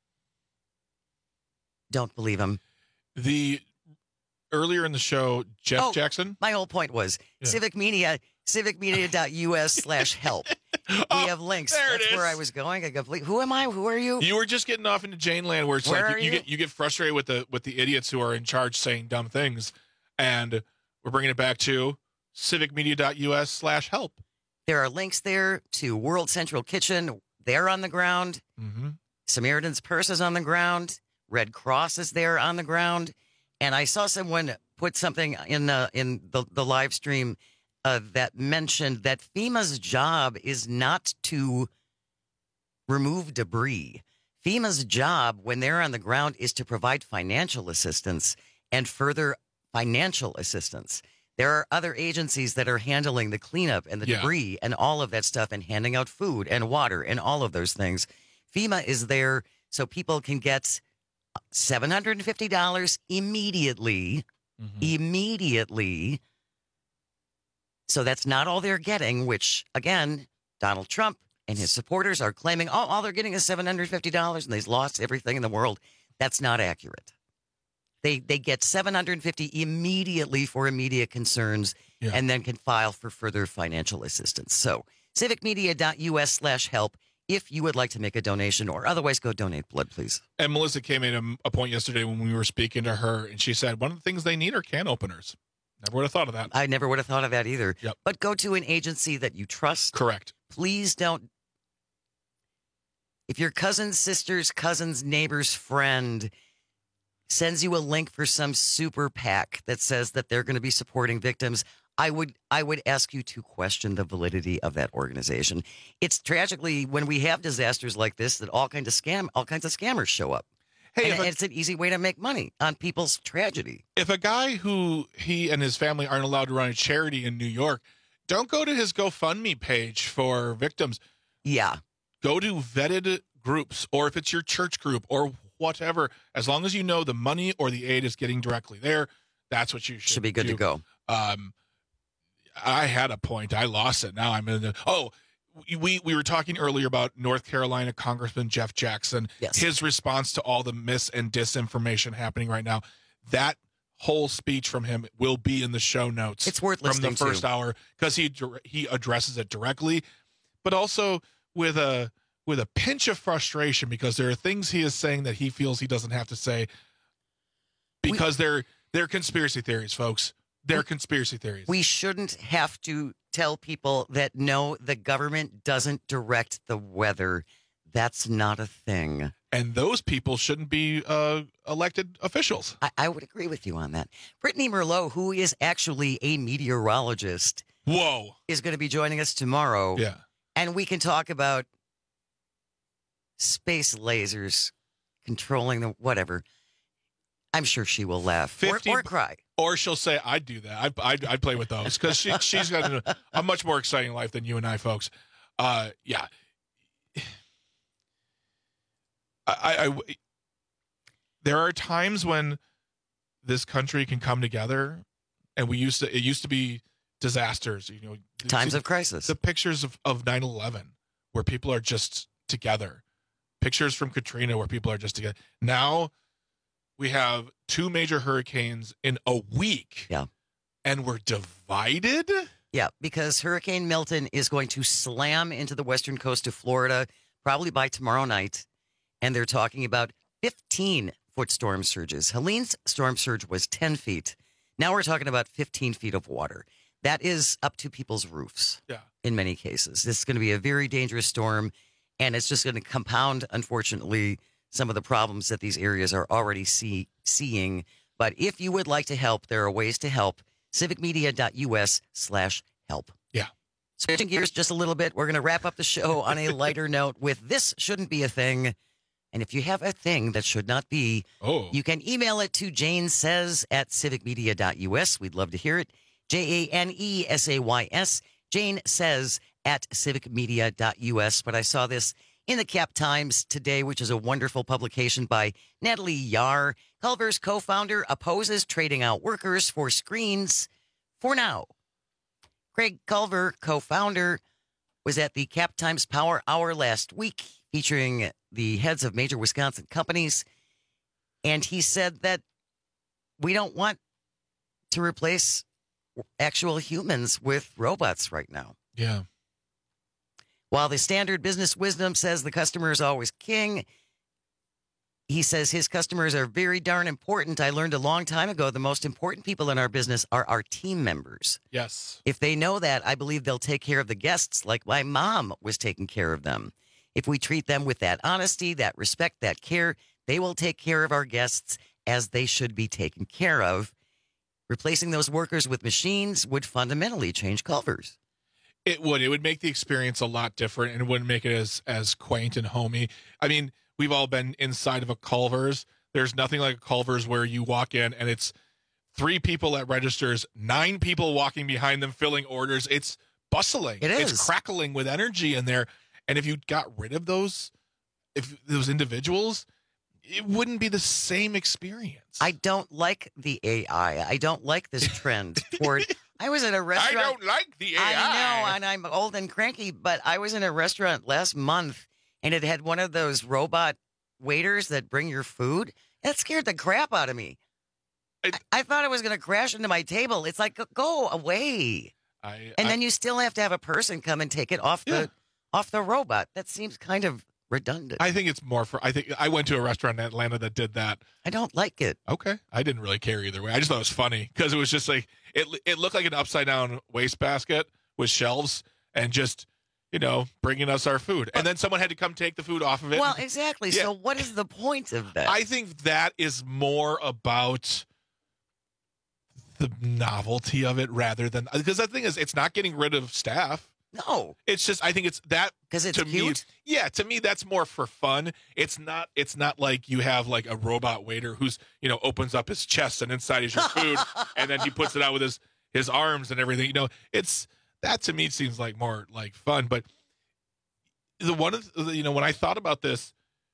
Don't believe them. the earlier in the show, Jeff Oh, Jackson. My whole point was Yeah. civic media, civic media dot U S slash help. We have links. Oh, there it That's where is. I was going. I go, who am I? Who are you? You were just getting off into Jane land, where it's Where like are you, you you? get you get frustrated with the with the idiots who are in charge saying dumb things, and we're bringing it back to civic media dot U S slash help. There are links there to World Central Kitchen. They're on the ground. Mm-hmm. Samaritan's Purse is on the ground. Red Cross is there on the ground. And I saw someone put something in uh, in the, the live stream uh, that mentioned that FEMA's job is not to remove debris. FEMA's job when they're on the ground is to provide financial assistance and further financial assistance. There are other agencies that are handling the cleanup and the Yeah. debris and all of that stuff and handing out food and water and all of those things. FEMA is there so people can get seven hundred fifty dollars immediately, immediately. So that's not all they're getting, which, again, Donald Trump and his supporters are claiming, oh, all they're getting is seven hundred fifty dollars and they've lost everything in the world. That's not accurate. They they get seven hundred fifty dollars immediately for immediate concerns Yeah. and then can file for further financial assistance. So civic media dot U S slash help if you would like to make a donation, or otherwise go donate blood, please. And Melissa came in a, a point yesterday when we were speaking to her, and she said one of the things they need are can openers. Never would have thought of that. I never would have thought of that either. Yep. But go to an agency that you trust. Correct. Please don't. If your cousin's sister's cousin's neighbor's friend sends you a link for some super PAC that says that they're going to be supporting victims, I would I would ask you to question the validity of that organization. It's tragically when we have disasters like this that all kinds of scam all kinds of scammers show up. Hey, and if a- it's an easy way to make money on people's tragedy. If a guy who he and his family aren't allowed to run a charity in New York, don't go to his GoFundMe page for victims. Yeah. Go to vetted groups, or if it's your church group or whatever, as long as you know the money or the aid is getting directly there, that's what you should, Should be good do. to go. Um, I had a point. I lost it. Now I'm in the, oh, we, we were talking earlier about North Carolina Congressman Jeff Jackson, Yes. his response to all the mis and disinformation happening right now. That whole speech from him will be in the show notes. It's worth from listening the first to. hour, because he dir- he addresses it directly, but also with a with a pinch of frustration, because there are things he is saying that he feels he doesn't have to say, because they're they're conspiracy theories, folks. They're conspiracy theories. We shouldn't have to tell people that, no, the government doesn't direct the weather. That's not a thing. And those people shouldn't be uh, elected officials. I, I would agree with you on that. Brittany Merlot, who is actually a meteorologist, Whoa. is going to be joining us tomorrow. Yeah. And we can talk about space lasers controlling the whatever. I'm sure she will laugh or, fifty or cry. Or she'll say, I'd do that. I'd, I'd, I'd play with those, because she, she's got a, a much more exciting life than you and I, folks. Uh, yeah. I, I, I- there are times when this country can come together, and we used to, it used to be disasters, you know, times of crisis. The pictures of, of nine eleven where people are just together. Pictures from Katrina where people are just together. Now we have two major hurricanes in a week. Yeah. And we're divided? Yeah, because Hurricane Milton is going to slam into the western coast of Florida probably by tomorrow night. And they're talking about fifteen-foot storm surges. Helene's storm surge was ten feet. Now we're talking about fifteen feet of water. That is up to people's roofs. Yeah. In many cases. This is going to be a very dangerous storm, and it's just going to compound, unfortunately, some of the problems that these areas are already see, seeing. But if you would like to help, there are ways to help. civicmedia.us slash help. Yeah. Switching gears just a little bit, we're going to wrap up the show on a lighter note with This Shouldn't Be a Thing. And if you have a thing that should not be, oh. you can email it to Jane Says at civicmedia.us. We'd love to hear it. J A N E S A Y S. Jane Says at civicmedia.us. But I saw this in the Cap Times today, which is a wonderful publication by Natalie Yar. Culver's co-founder opposes trading out workers for screens for now. Craig Culver, co-founder, was at the Cap Times Power Hour last week, featuring the heads of major Wisconsin companies. And he said that we don't want to replace actual humans with robots right now. Yeah. While the standard business wisdom says the customer is always king, he says his customers are very darn important. I learned a long time ago the most important people in our business are our team members. Yes. If they know that, I believe they'll take care of the guests like my mom was taking care of them. If we treat them with that honesty, that respect, that care, they will take care of our guests as they should be taken care of. Replacing those workers with machines would fundamentally change Culver's. It would. It would make the experience a lot different, and it wouldn't make it as as quaint and homey. I mean, we've all been inside of a Culver's. There's nothing like a Culver's where you walk in and it's three people at registers, nine people walking behind them filling orders. It's bustling. It is. It's crackling with energy in there. And if you got rid of those, if those individuals, it wouldn't be the same experience. I don't like the A I. I don't like this trend toward. I was at a restaurant. I don't like the A I. I know, and I'm old and cranky, but I was in a restaurant last month, and it had one of those robot waiters that bring your food. That scared the crap out of me. I, I thought it was going to crash into my table. It's like, go away. I, and I, then you still have to have a person come and take it off yeah. the off the robot. That seems kind of redundant. I think it's more for, I think I went to a restaurant in Atlanta that did that. I don't like it. Okay. I didn't really care either way. I just thought it was funny because it was just like, it it looked like an upside down wastebasket with shelves and just, you know, bringing us our food. And then someone had to come take the food off of it. Well, exactly. Yeah. So what is the point of that? I think that is more about the novelty of it rather than, because the thing is, it's not getting rid of staff. No, it's just, I think it's that because it's to cute. Me, yeah, to me, that's more for fun. It's not, it's not like you have like a robot waiter who's, you know, opens up his chest and inside is your food and then he puts it out with his, his arms and everything. You know, it's, that to me seems like more like fun. But the one of the, you know, when I thought about this,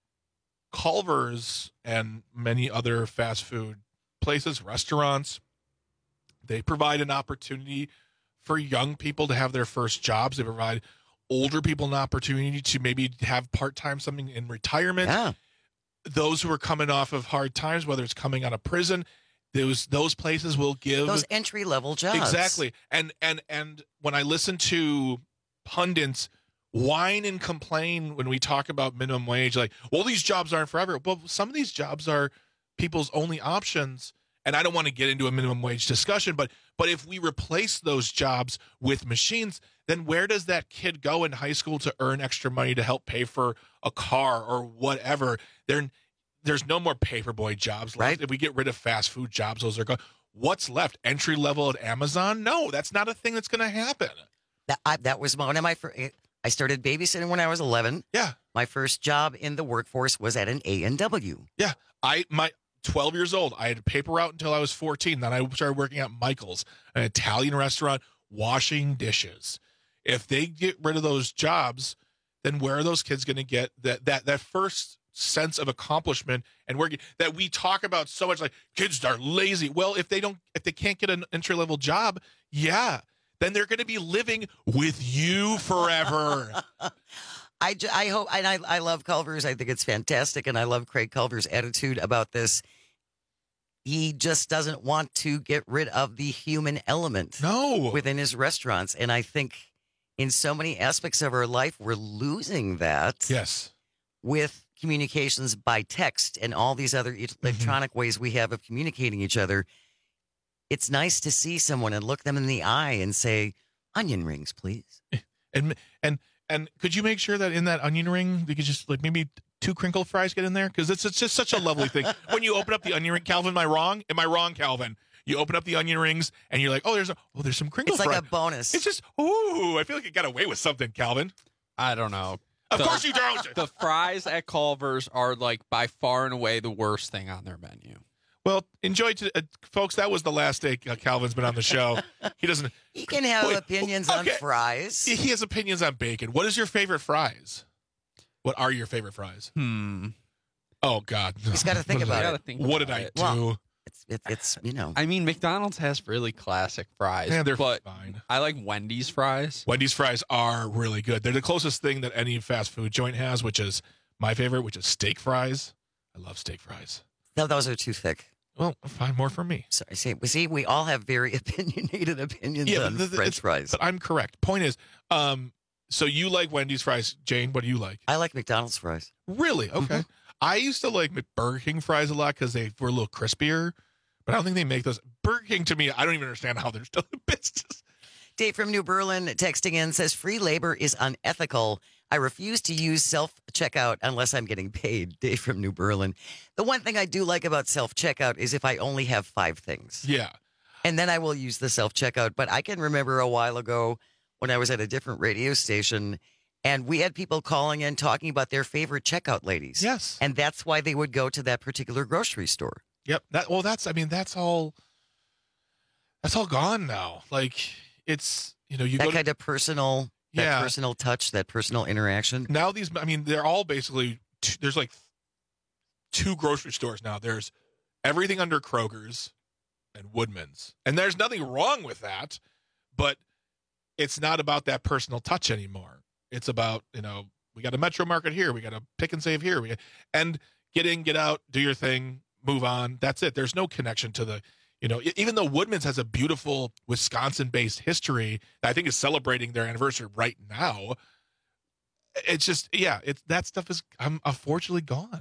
Culver's and many other fast food places, restaurants, they provide an opportunity for young people to have their first jobs. They provide older people an opportunity to maybe have part-time something in retirement. Yeah. Those who are coming off of hard times, whether it's coming out of prison, those those places will give those entry-level jobs. Exactly. And and and when I listen to pundits whine and complain when we talk about minimum wage, like, well, these jobs aren't forever. Well, some of these jobs are people's only options. And I don't want to get into a minimum wage discussion, but but if we replace those jobs with machines, then where does that kid go in high school to earn extra money to help pay for a car or whatever? There, there's no more paperboy jobs left. Right. If we get rid of fast food jobs, those are gone. What's left? Entry level at Amazon? No, that's not a thing that's going to happen. That, I, that was one of my first. I started babysitting when I was eleven. Yeah. My first job in the workforce was at an A and W. Yeah. I my. twelve years old. I had paper route until I was fourteen. Then I started working at Michael's, an Italian restaurant, washing dishes. If they get rid of those jobs, then where are those kids going to get that, that, that first sense of accomplishment and working that we talk about so much, like kids are lazy. Well, if they don't, if they can't get an entry level job, yeah, then they're going to be living with you forever. I, j- I hope, and I, I love Culver's. I think it's fantastic, and I love Craig Culver's attitude about this. He just doesn't want to get rid of the human element no. within his restaurants, and I think in so many aspects of our life, we're losing that. Yes. With communications by text and all these other electronic mm-hmm. ways we have of communicating each other. It's nice to see someone and look them in the eye and say, onion rings, please. And, and, And could you make sure that in that onion ring, you could just like maybe two crinkle fries get in there? Because it's, it's just such a lovely thing. When you open up the onion ring, Calvin, am I wrong? Am I wrong, Calvin? You open up the onion rings and you're like, oh, there's a, oh, there's some crinkle fries. It's like a bonus. It's just, ooh, I feel like I got away with something, Calvin. I don't know. Of the, course you don't. The fries at Culver's are like by far and away the worst thing on their menu. Well, enjoy, to, uh, folks. That was the last day uh, Calvin's been on the show. He doesn't. He can have wait, opinions okay. on fries. He has opinions on bacon. What is your favorite fries? What are your favorite fries? Hmm. Oh God. He's got to think about it. Think what about did I it. do? Well, it's it, it's you know. I mean, McDonald's has really classic fries. Yeah, they're but fine. I like Wendy's fries. Wendy's fries are really good. They're the closest thing that any fast food joint has, which is my favorite, which is steak fries. I love steak fries. No, those are too thick. Well, find more for me. Sorry, see, we see, we all have very opinionated opinions Yeah, on the, the, French fries. But I'm correct. Point is, um, so you like Wendy's fries, Jane? What do you like? I like McDonald's fries. Really? Okay. Mm-hmm. I used to like Burger King fries a lot because they were a little crispier, but I don't think they make those. Burger King to me, I don't even understand how they're still in business. Dave from New Berlin texting in says free labor is unethical. I refuse to use self-checkout unless I'm getting paid. Dave from New Berlin. The one thing I do like about self-checkout is if I only have five things. Yeah. And then I will use the self-checkout. But I can remember a while ago when I was at a different radio station and we had people calling in talking about their favorite checkout ladies. Yes. And that's why they would go to that particular grocery store. Yep. That well, that's I mean, that's all that's all gone now. Like it's you know, you that go kind to, of personal that yeah. personal touch, that personal interaction. Now these I mean, they're all basically t- there's like two grocery stores now. There's everything under Kroger's and Woodman's. And there's nothing wrong with that, but it's not about that personal touch anymore. It's about, you know, we got a Metro Market here, we got a Pick and Save here, we got, and get in, get out, do your thing, move on. That's it. There's no connection to the, you know, even though Woodman's has a beautiful Wisconsin-based history that I think is celebrating their anniversary right now. It's just, yeah, it's that stuff is um, unfortunately gone.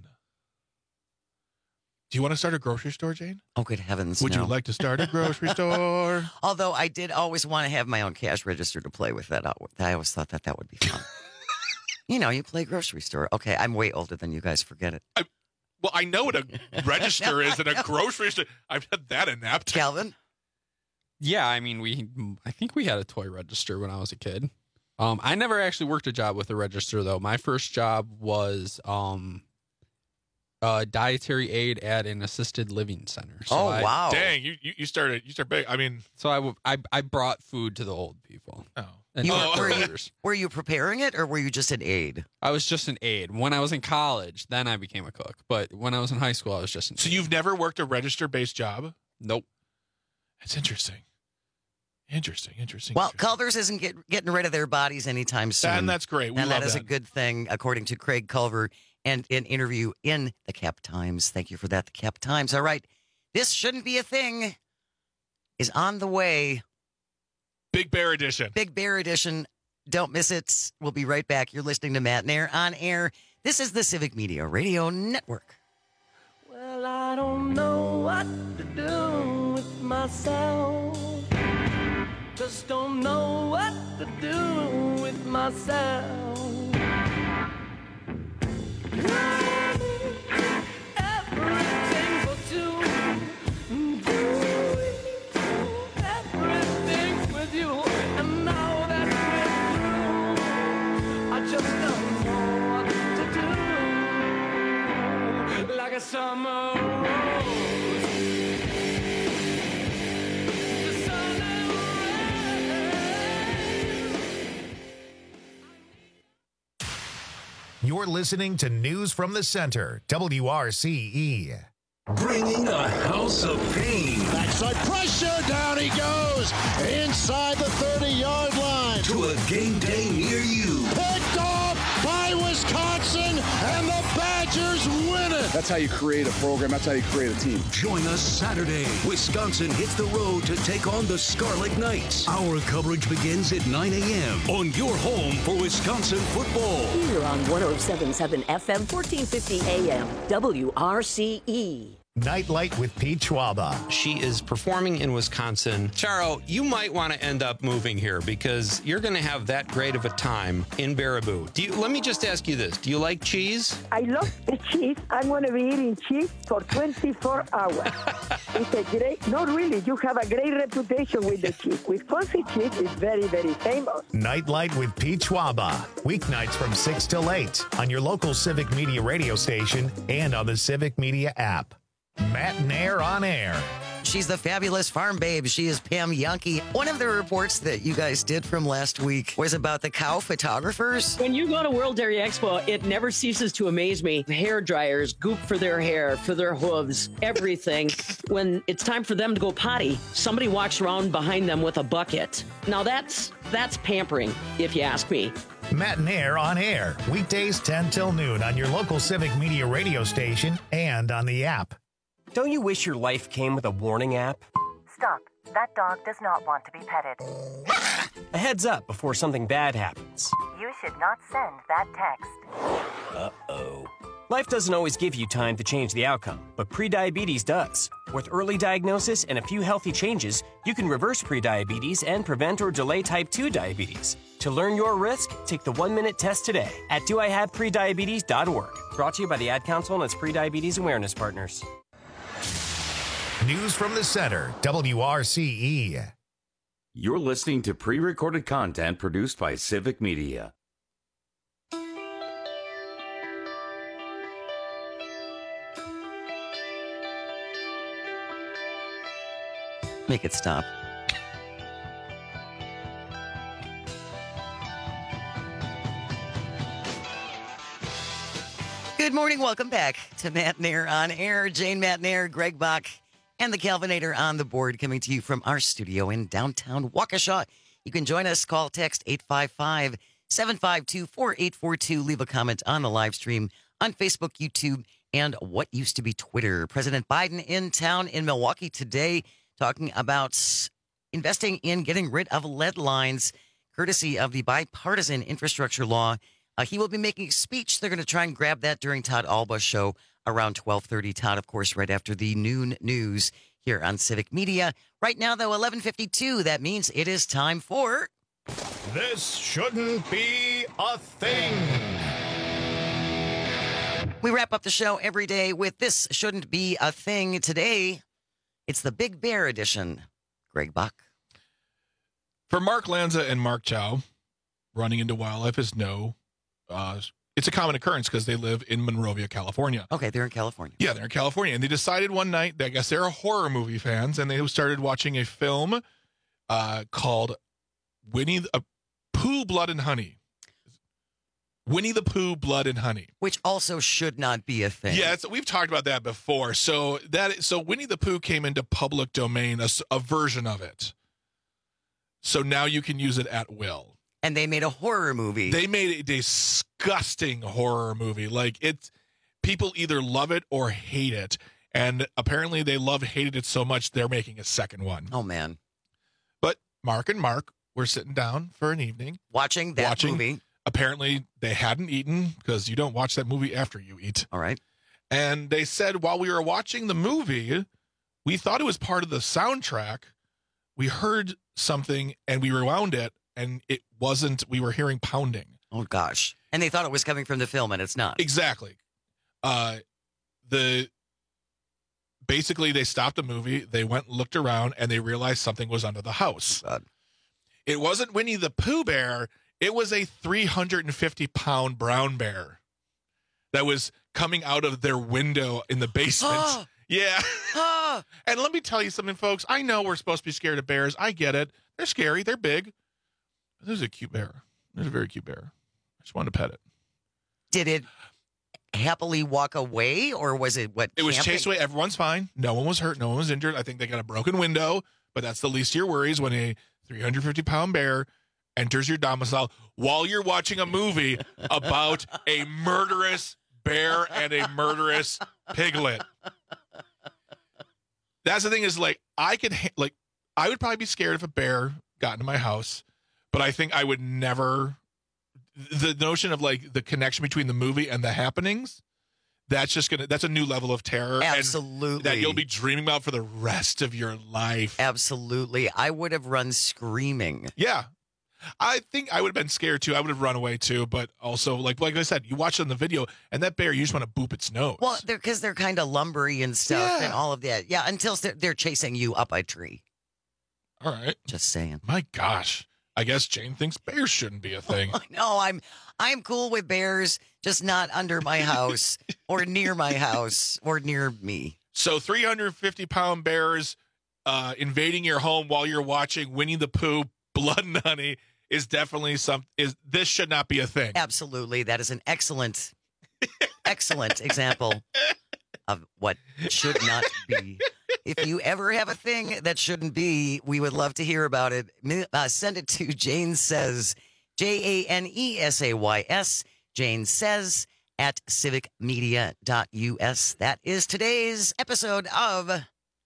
Do you want to start a grocery store, Jane? Oh, good heavens! Would no. you like to start a grocery store? Although I did always want to have my own cash register to play with that. I always thought that that would be fun. You know, you play grocery store. Okay, I'm way older than you guys. Forget it. I, well, I know what a register no, is and a know. grocery store. I've had that inept. Calvin? Yeah, I mean, we I think we had a toy register when I was a kid. Um, I never actually worked a job with a register, though. My first job was um, uh, dietary aid at an assisted living center. So oh, I, wow. Dang, you, you, you started, you start big. I mean. So I, w- I, I brought food to the old people. Oh. And You oh. were, were, you, were you preparing it or were you just an aide? I was just an aide. When I was in college, then I became a cook. But when I was in high school, I was just an So aide. you've never worked a register-based job? Nope. That's interesting. Interesting, interesting. Well, interesting. Culver's isn't get, getting rid of their bodies anytime soon. And that's great. We and love that is that. a good thing, according to Craig Culver, and an interview in the Cap Times. Thank you for that, the Cap Times. All right. This shouldn't be a thing is on the way. Big Bear Edition. Big Bear Edition. Don't miss it. We'll be right back. You're listening to Matt Nair on air. This is the Civic Media Radio Network. Well, I don't know what to do with myself. Just don't know what to do with myself. Everything for two. Do everything with you. And now that we're through, I just don't know what to do. Like a summer rose. The sun and rain. You're listening to News from the Center, W R C E. Bringing a house of pain. Backside pressure, down he goes, inside the thirty-yard line. To a game day near you. Picked off by Wisconsin, and the Badgers win it. That's how you create a program. That's how you create a team. Join us Saturday. Wisconsin hits the road to take on the Scarlet Knights. Our coverage begins at nine a.m. on your home for Wisconsin football. Here on one oh seven point seven F M, fourteen fifty A M, W R C E. Nightlight with Pete Schwaba. She is performing in Wisconsin. Charo, you might want to end up moving here because you're going to have that great of a time in Baraboo. Do you, let me just ask you this. Do you like cheese? I love the cheese. I'm going to be eating cheese for twenty-four hours. It's a great, not really, you have a great reputation with the cheese. Wisconsin cheese is very, very famous. Nightlight with Pete Schwaba. Weeknights from six till eight on your local Civic Media radio station and on the Civic Media app. Matt Nair on air. She's the fabulous farm babe. She is Pam Yankee. One of the reports that you guys did from last week was about the cow photographers. When you go to World Dairy Expo, it never ceases to amaze me. Hair dryers, goop for their hair, for their hooves, everything. When it's time for them to go potty, somebody walks around behind them with a bucket. Now that's that's pampering, if you ask me. Matt Nair on air. Weekdays ten till noon on your local Civic Media radio station and on the app. Don't you wish your life came with a warning app? Stop. That dog does not want to be petted. A heads up before something bad happens. You should not send that text. Uh-oh. Life doesn't always give you time to change the outcome, but prediabetes does. With early diagnosis and a few healthy changes, you can reverse prediabetes and prevent or delay type two diabetes. To learn your risk, take the one-minute test today at do I have prediabetes dot org. Brought to you by the Ad Council and its prediabetes awareness partners. News from the Center, W R C E. You're listening to pre-recorded content produced by Civic Media. Make it stop. Good morning. Welcome back to Matt Nair on air. Jane Matt Nair, Greg Bach, and the Calvinator on the board, coming to you from our studio in downtown Waukesha. You can join us. Call, text eight five five, seven five two, four eight four two. Leave a comment on the live stream on Facebook, YouTube, and what used to be Twitter. President Biden in town in Milwaukee today, talking about investing in getting rid of lead lines, courtesy of the bipartisan infrastructure law. Uh, he will be making a speech. They're going to try and grab that during Todd Alba's show around twelve thirty. Todd, of course, right after the noon news here on Civic Media. Right now, though, eleven fifty-two. That means it is time for... This Shouldn't Be a Thing. We wrap up the show every day with This Shouldn't Be a Thing. Today, it's the Big Bear edition. Greg Bach. For Mark Lanza and Mark Chow, running into wildlife is no... Uh, it's a common occurrence because they live in Monrovia, California. Okay, they're in California. Yeah, they're in California. And they decided one night, I guess they're horror movie fans, and they started watching a film uh, called Winnie the uh, Pooh, Blood and Honey. Winnie the Pooh, Blood and Honey. Which also should not be a thing. Yeah, it's, we've talked about that before. So that so Winnie the Pooh came into public domain, a, a version of it. So now you can use it at will. And they made a horror movie. They made a disgusting horror movie. Like, it's people either love it or hate it. And apparently they love hated it so much they're making a second one. Oh, man. But Mark and Mark were sitting down for an evening. Watching that watching. movie. Apparently they hadn't eaten because you don't watch that movie after you eat. All right. And they said while we were watching the movie, we thought it was part of the soundtrack. We heard something and we rewound it. And it wasn't, we were hearing pounding. Oh, gosh. And they thought it was coming from the film, and it's not. Exactly. Uh, the Basically, they stopped the movie, they went and looked around, and they realized something was under the house. God. It wasn't Winnie the Pooh bear. It was a three hundred fifty pound brown bear that was coming out of their window in the basement. Yeah. And let me tell you something, folks. I know we're supposed to be scared of bears. I get it. They're scary. They're big. There's a cute bear. There's a very cute bear. I just wanted to pet it. Did it happily walk away, or was it what? It was camping? chased away. Everyone's fine. No one was hurt. No one was injured. I think they got a broken window, but that's the least of your worries when a three hundred fifty pound bear enters your domicile while you're watching a movie about a murderous bear and a murderous piglet. That's the thing is, like, I could, ha- like, I would probably be scared if a bear got into my house, but I think I would never, the notion of, like, the connection between the movie and the happenings, that's just going to, that's a new level of terror. Absolutely. And that you'll be dreaming about for the rest of your life. Absolutely. I would have run screaming. Yeah. I think I would have been scared too. I would have run away too, but also, like like I said, you watch it on the video, and that bear, you just want to boop its nose. Well, they're because they're kind of lumbery and stuff Yeah. and all of that. Yeah, until they're, they're chasing you up a tree. All right. Just saying. My gosh. I guess Jane thinks bears shouldn't be a thing. No, I'm I'm cool with bears, just not under my house or near my house or near me. So three hundred fifty pound bears uh, invading your home while you're watching Winnie the Pooh, Blood and Honey is definitely some. Is this should not be a thing? Absolutely, that is an excellent, excellent example of what should not be. If you ever have a thing that shouldn't be, we would love to hear about it. Uh, send it to Jane Says, J A N E S A Y S, Jane Says at civic media dot U S. That is today's episode of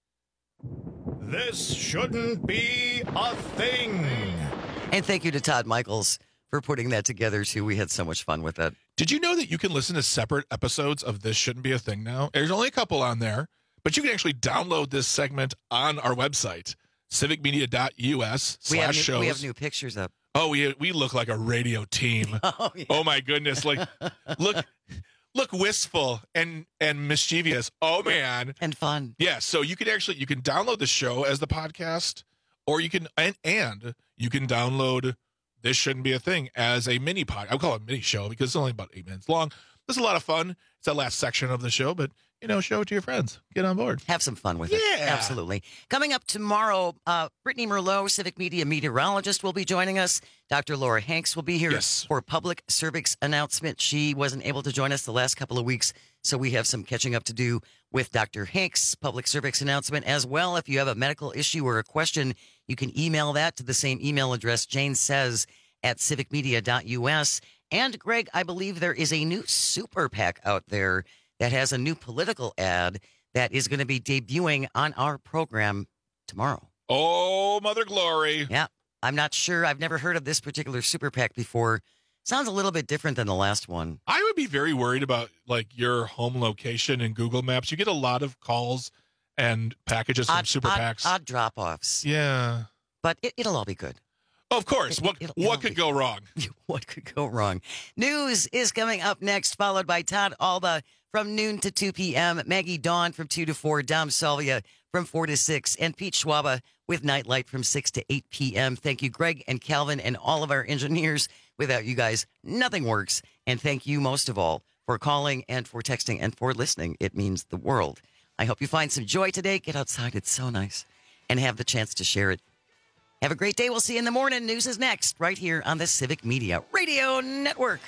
This Shouldn't Be a Thing. And thank you to Todd Michaels for putting that together, too. We had so much fun with it. Did you know that you can listen to separate episodes of This Shouldn't Be a Thing now? There's only a couple on there, but you can actually download this segment on our website, civic media dot U S We have, slash new, shows. we have new pictures up. Oh, we we look like a radio team. Oh, yeah. Oh my goodness! Like, look, look wistful and and mischievous. Oh man, and fun. Yeah. So you can actually you can download the show as the podcast, or you can and and you can download This Shouldn't Be a Thing as a mini pod. I would call it a mini show because it's only about eight minutes long. This is a lot of fun. It's the last section of the show, but you know, show it to your friends. Get on board. Have some fun with it. Yeah. Absolutely. Coming up tomorrow, uh, Brittany Merlot, Civic Media meteorologist, will be joining us. Doctor Laura Hanks will be here Yes. for public cervix announcement. She wasn't able to join us the last couple of weeks, so we have some catching up to do with Doctor Hanks' public cervix announcement as well. If you have a medical issue or a question, you can email that to the same email address, Jane Says at civic media dot U S. And Greg, I believe there is a new super PAC out there that has a new political ad that is going to be debuting on our program tomorrow. Oh, Mother Glory. Yeah. I'm not sure. I've never heard of this particular super PAC before. Sounds a little bit different than the last one. I would be very worried about like your home location in Google Maps. You get a lot of calls and packages from Odd, super odd, PACs. odd drop-offs. Yeah. But it, it'll all be good. Of course. What It'll- what it'll could be- go wrong? What could go wrong? News is coming up next, followed by Todd Alba from noon to two p.m., Maggie Dawn from two to four, Dom Salvia from four to six, and Pete Schwaba with Nightlight from six to eight p.m. Thank you, Greg and Calvin and all of our engineers. Without you guys, nothing works. And thank you most of all for calling and for texting and for listening. It means the world. I hope you find some joy today. Get outside. It's so nice. And have the chance to share it. Have a great day. We'll see you in the morning. News is next right here on the Civic Media Radio Network.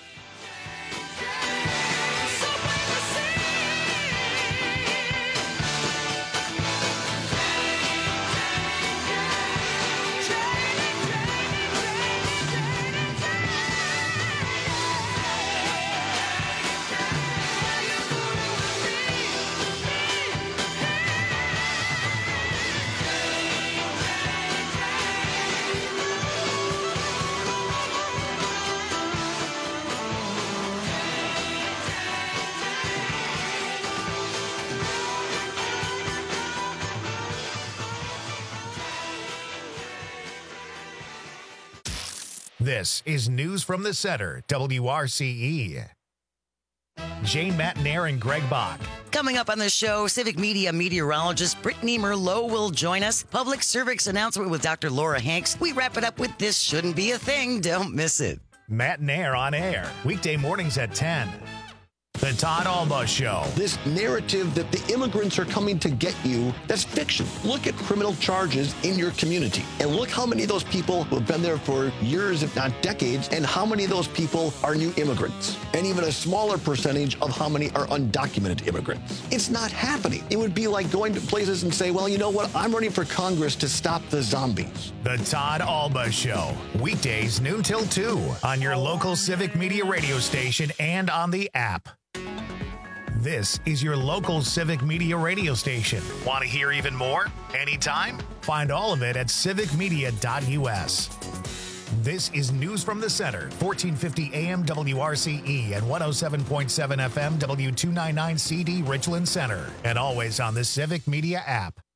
This is News from the Center, W R C E. Jane Matnair and Greg Bach. Coming up on the show, Civic Media meteorologist Brittany Merlot will join us. Public cervix announcement with Doctor Laura Hanks. We wrap it up with This Shouldn't Be a Thing. Don't miss it. Matnair on air, weekday mornings at ten. The Todd Alba Show. This narrative that the immigrants are coming to get you, that's fiction. Look at criminal charges in your community and look how many of those people who have been there for years, if not decades, and how many of those people are new immigrants, and even a smaller percentage of how many are undocumented immigrants. It's not happening. It would be like going to places and say, well, you know what? I'm running for Congress to stop the zombies. The Todd Alba Show. Weekdays noon till two on your local Civic Media radio station and on the app. This is your local Civic Media radio station. Want to hear even more? Anytime? Find all of it at civic media dot u s. This is News from the Center, fourteen fifty A M W R C E and one oh seven point seven F M W two ninety-nine C D Richland Center, and always on the Civic Media app.